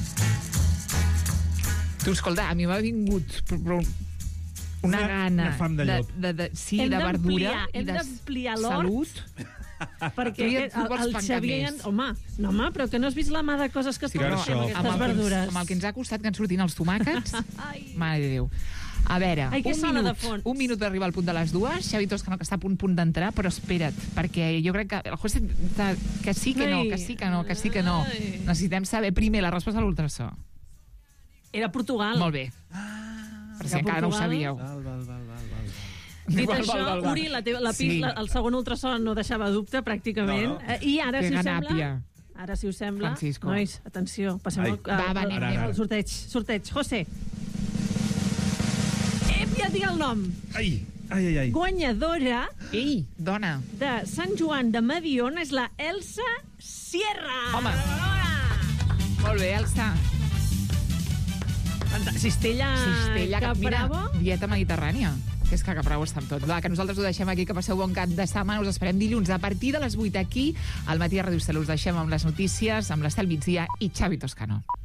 Speaker 9: Tu, escolta, a mi m'ha vingut una gana...
Speaker 15: Una fam de llop.
Speaker 9: Sí, de verdura i de salut.
Speaker 10: Perquè el Xavier... Home, però que no has vist la mà de coses que estan fent aquestes verdures.
Speaker 9: Amb el que ens ha costat que ens surtin els tomàquets. Mare de Déu. A veure, un minut per arribar al punt de les 2. Xavi Toscano, que està a punt d'entrar, però espera't, perquè jo crec que el juez que sí que no, que sí que no. Necessitem saber primer la resposta a l'ultrasó.
Speaker 10: Era Portugal.
Speaker 9: Molt bé. Per si encara no ho sabíeu.
Speaker 10: Dit això, Uri, el segon ultrason no deixava dubte, pràcticament. I ara, si us sembla... Ara, si us sembla...
Speaker 9: Francisco.
Speaker 10: Nois, atenció, passem al sorteig. Sorteig. José. Ja et dic el nom.
Speaker 15: Ai.
Speaker 10: Guanyadora
Speaker 9: dona
Speaker 10: de Sant Joan de Mediona és la Elsa Sierra.
Speaker 9: Home. Molt bé, Elsa.
Speaker 10: Cistella Capravo.
Speaker 9: Dieta mediterrània. Que és que Capravo està amb tot. Va, que nosaltres ho deixem aquí, que passeu bon cap de setmana. Us esperem dilluns a partir de les 8 aquí. Al matí a Ràdio Estel us deixem amb les notícies, amb l'Estel Migdia i Xavi Toscano.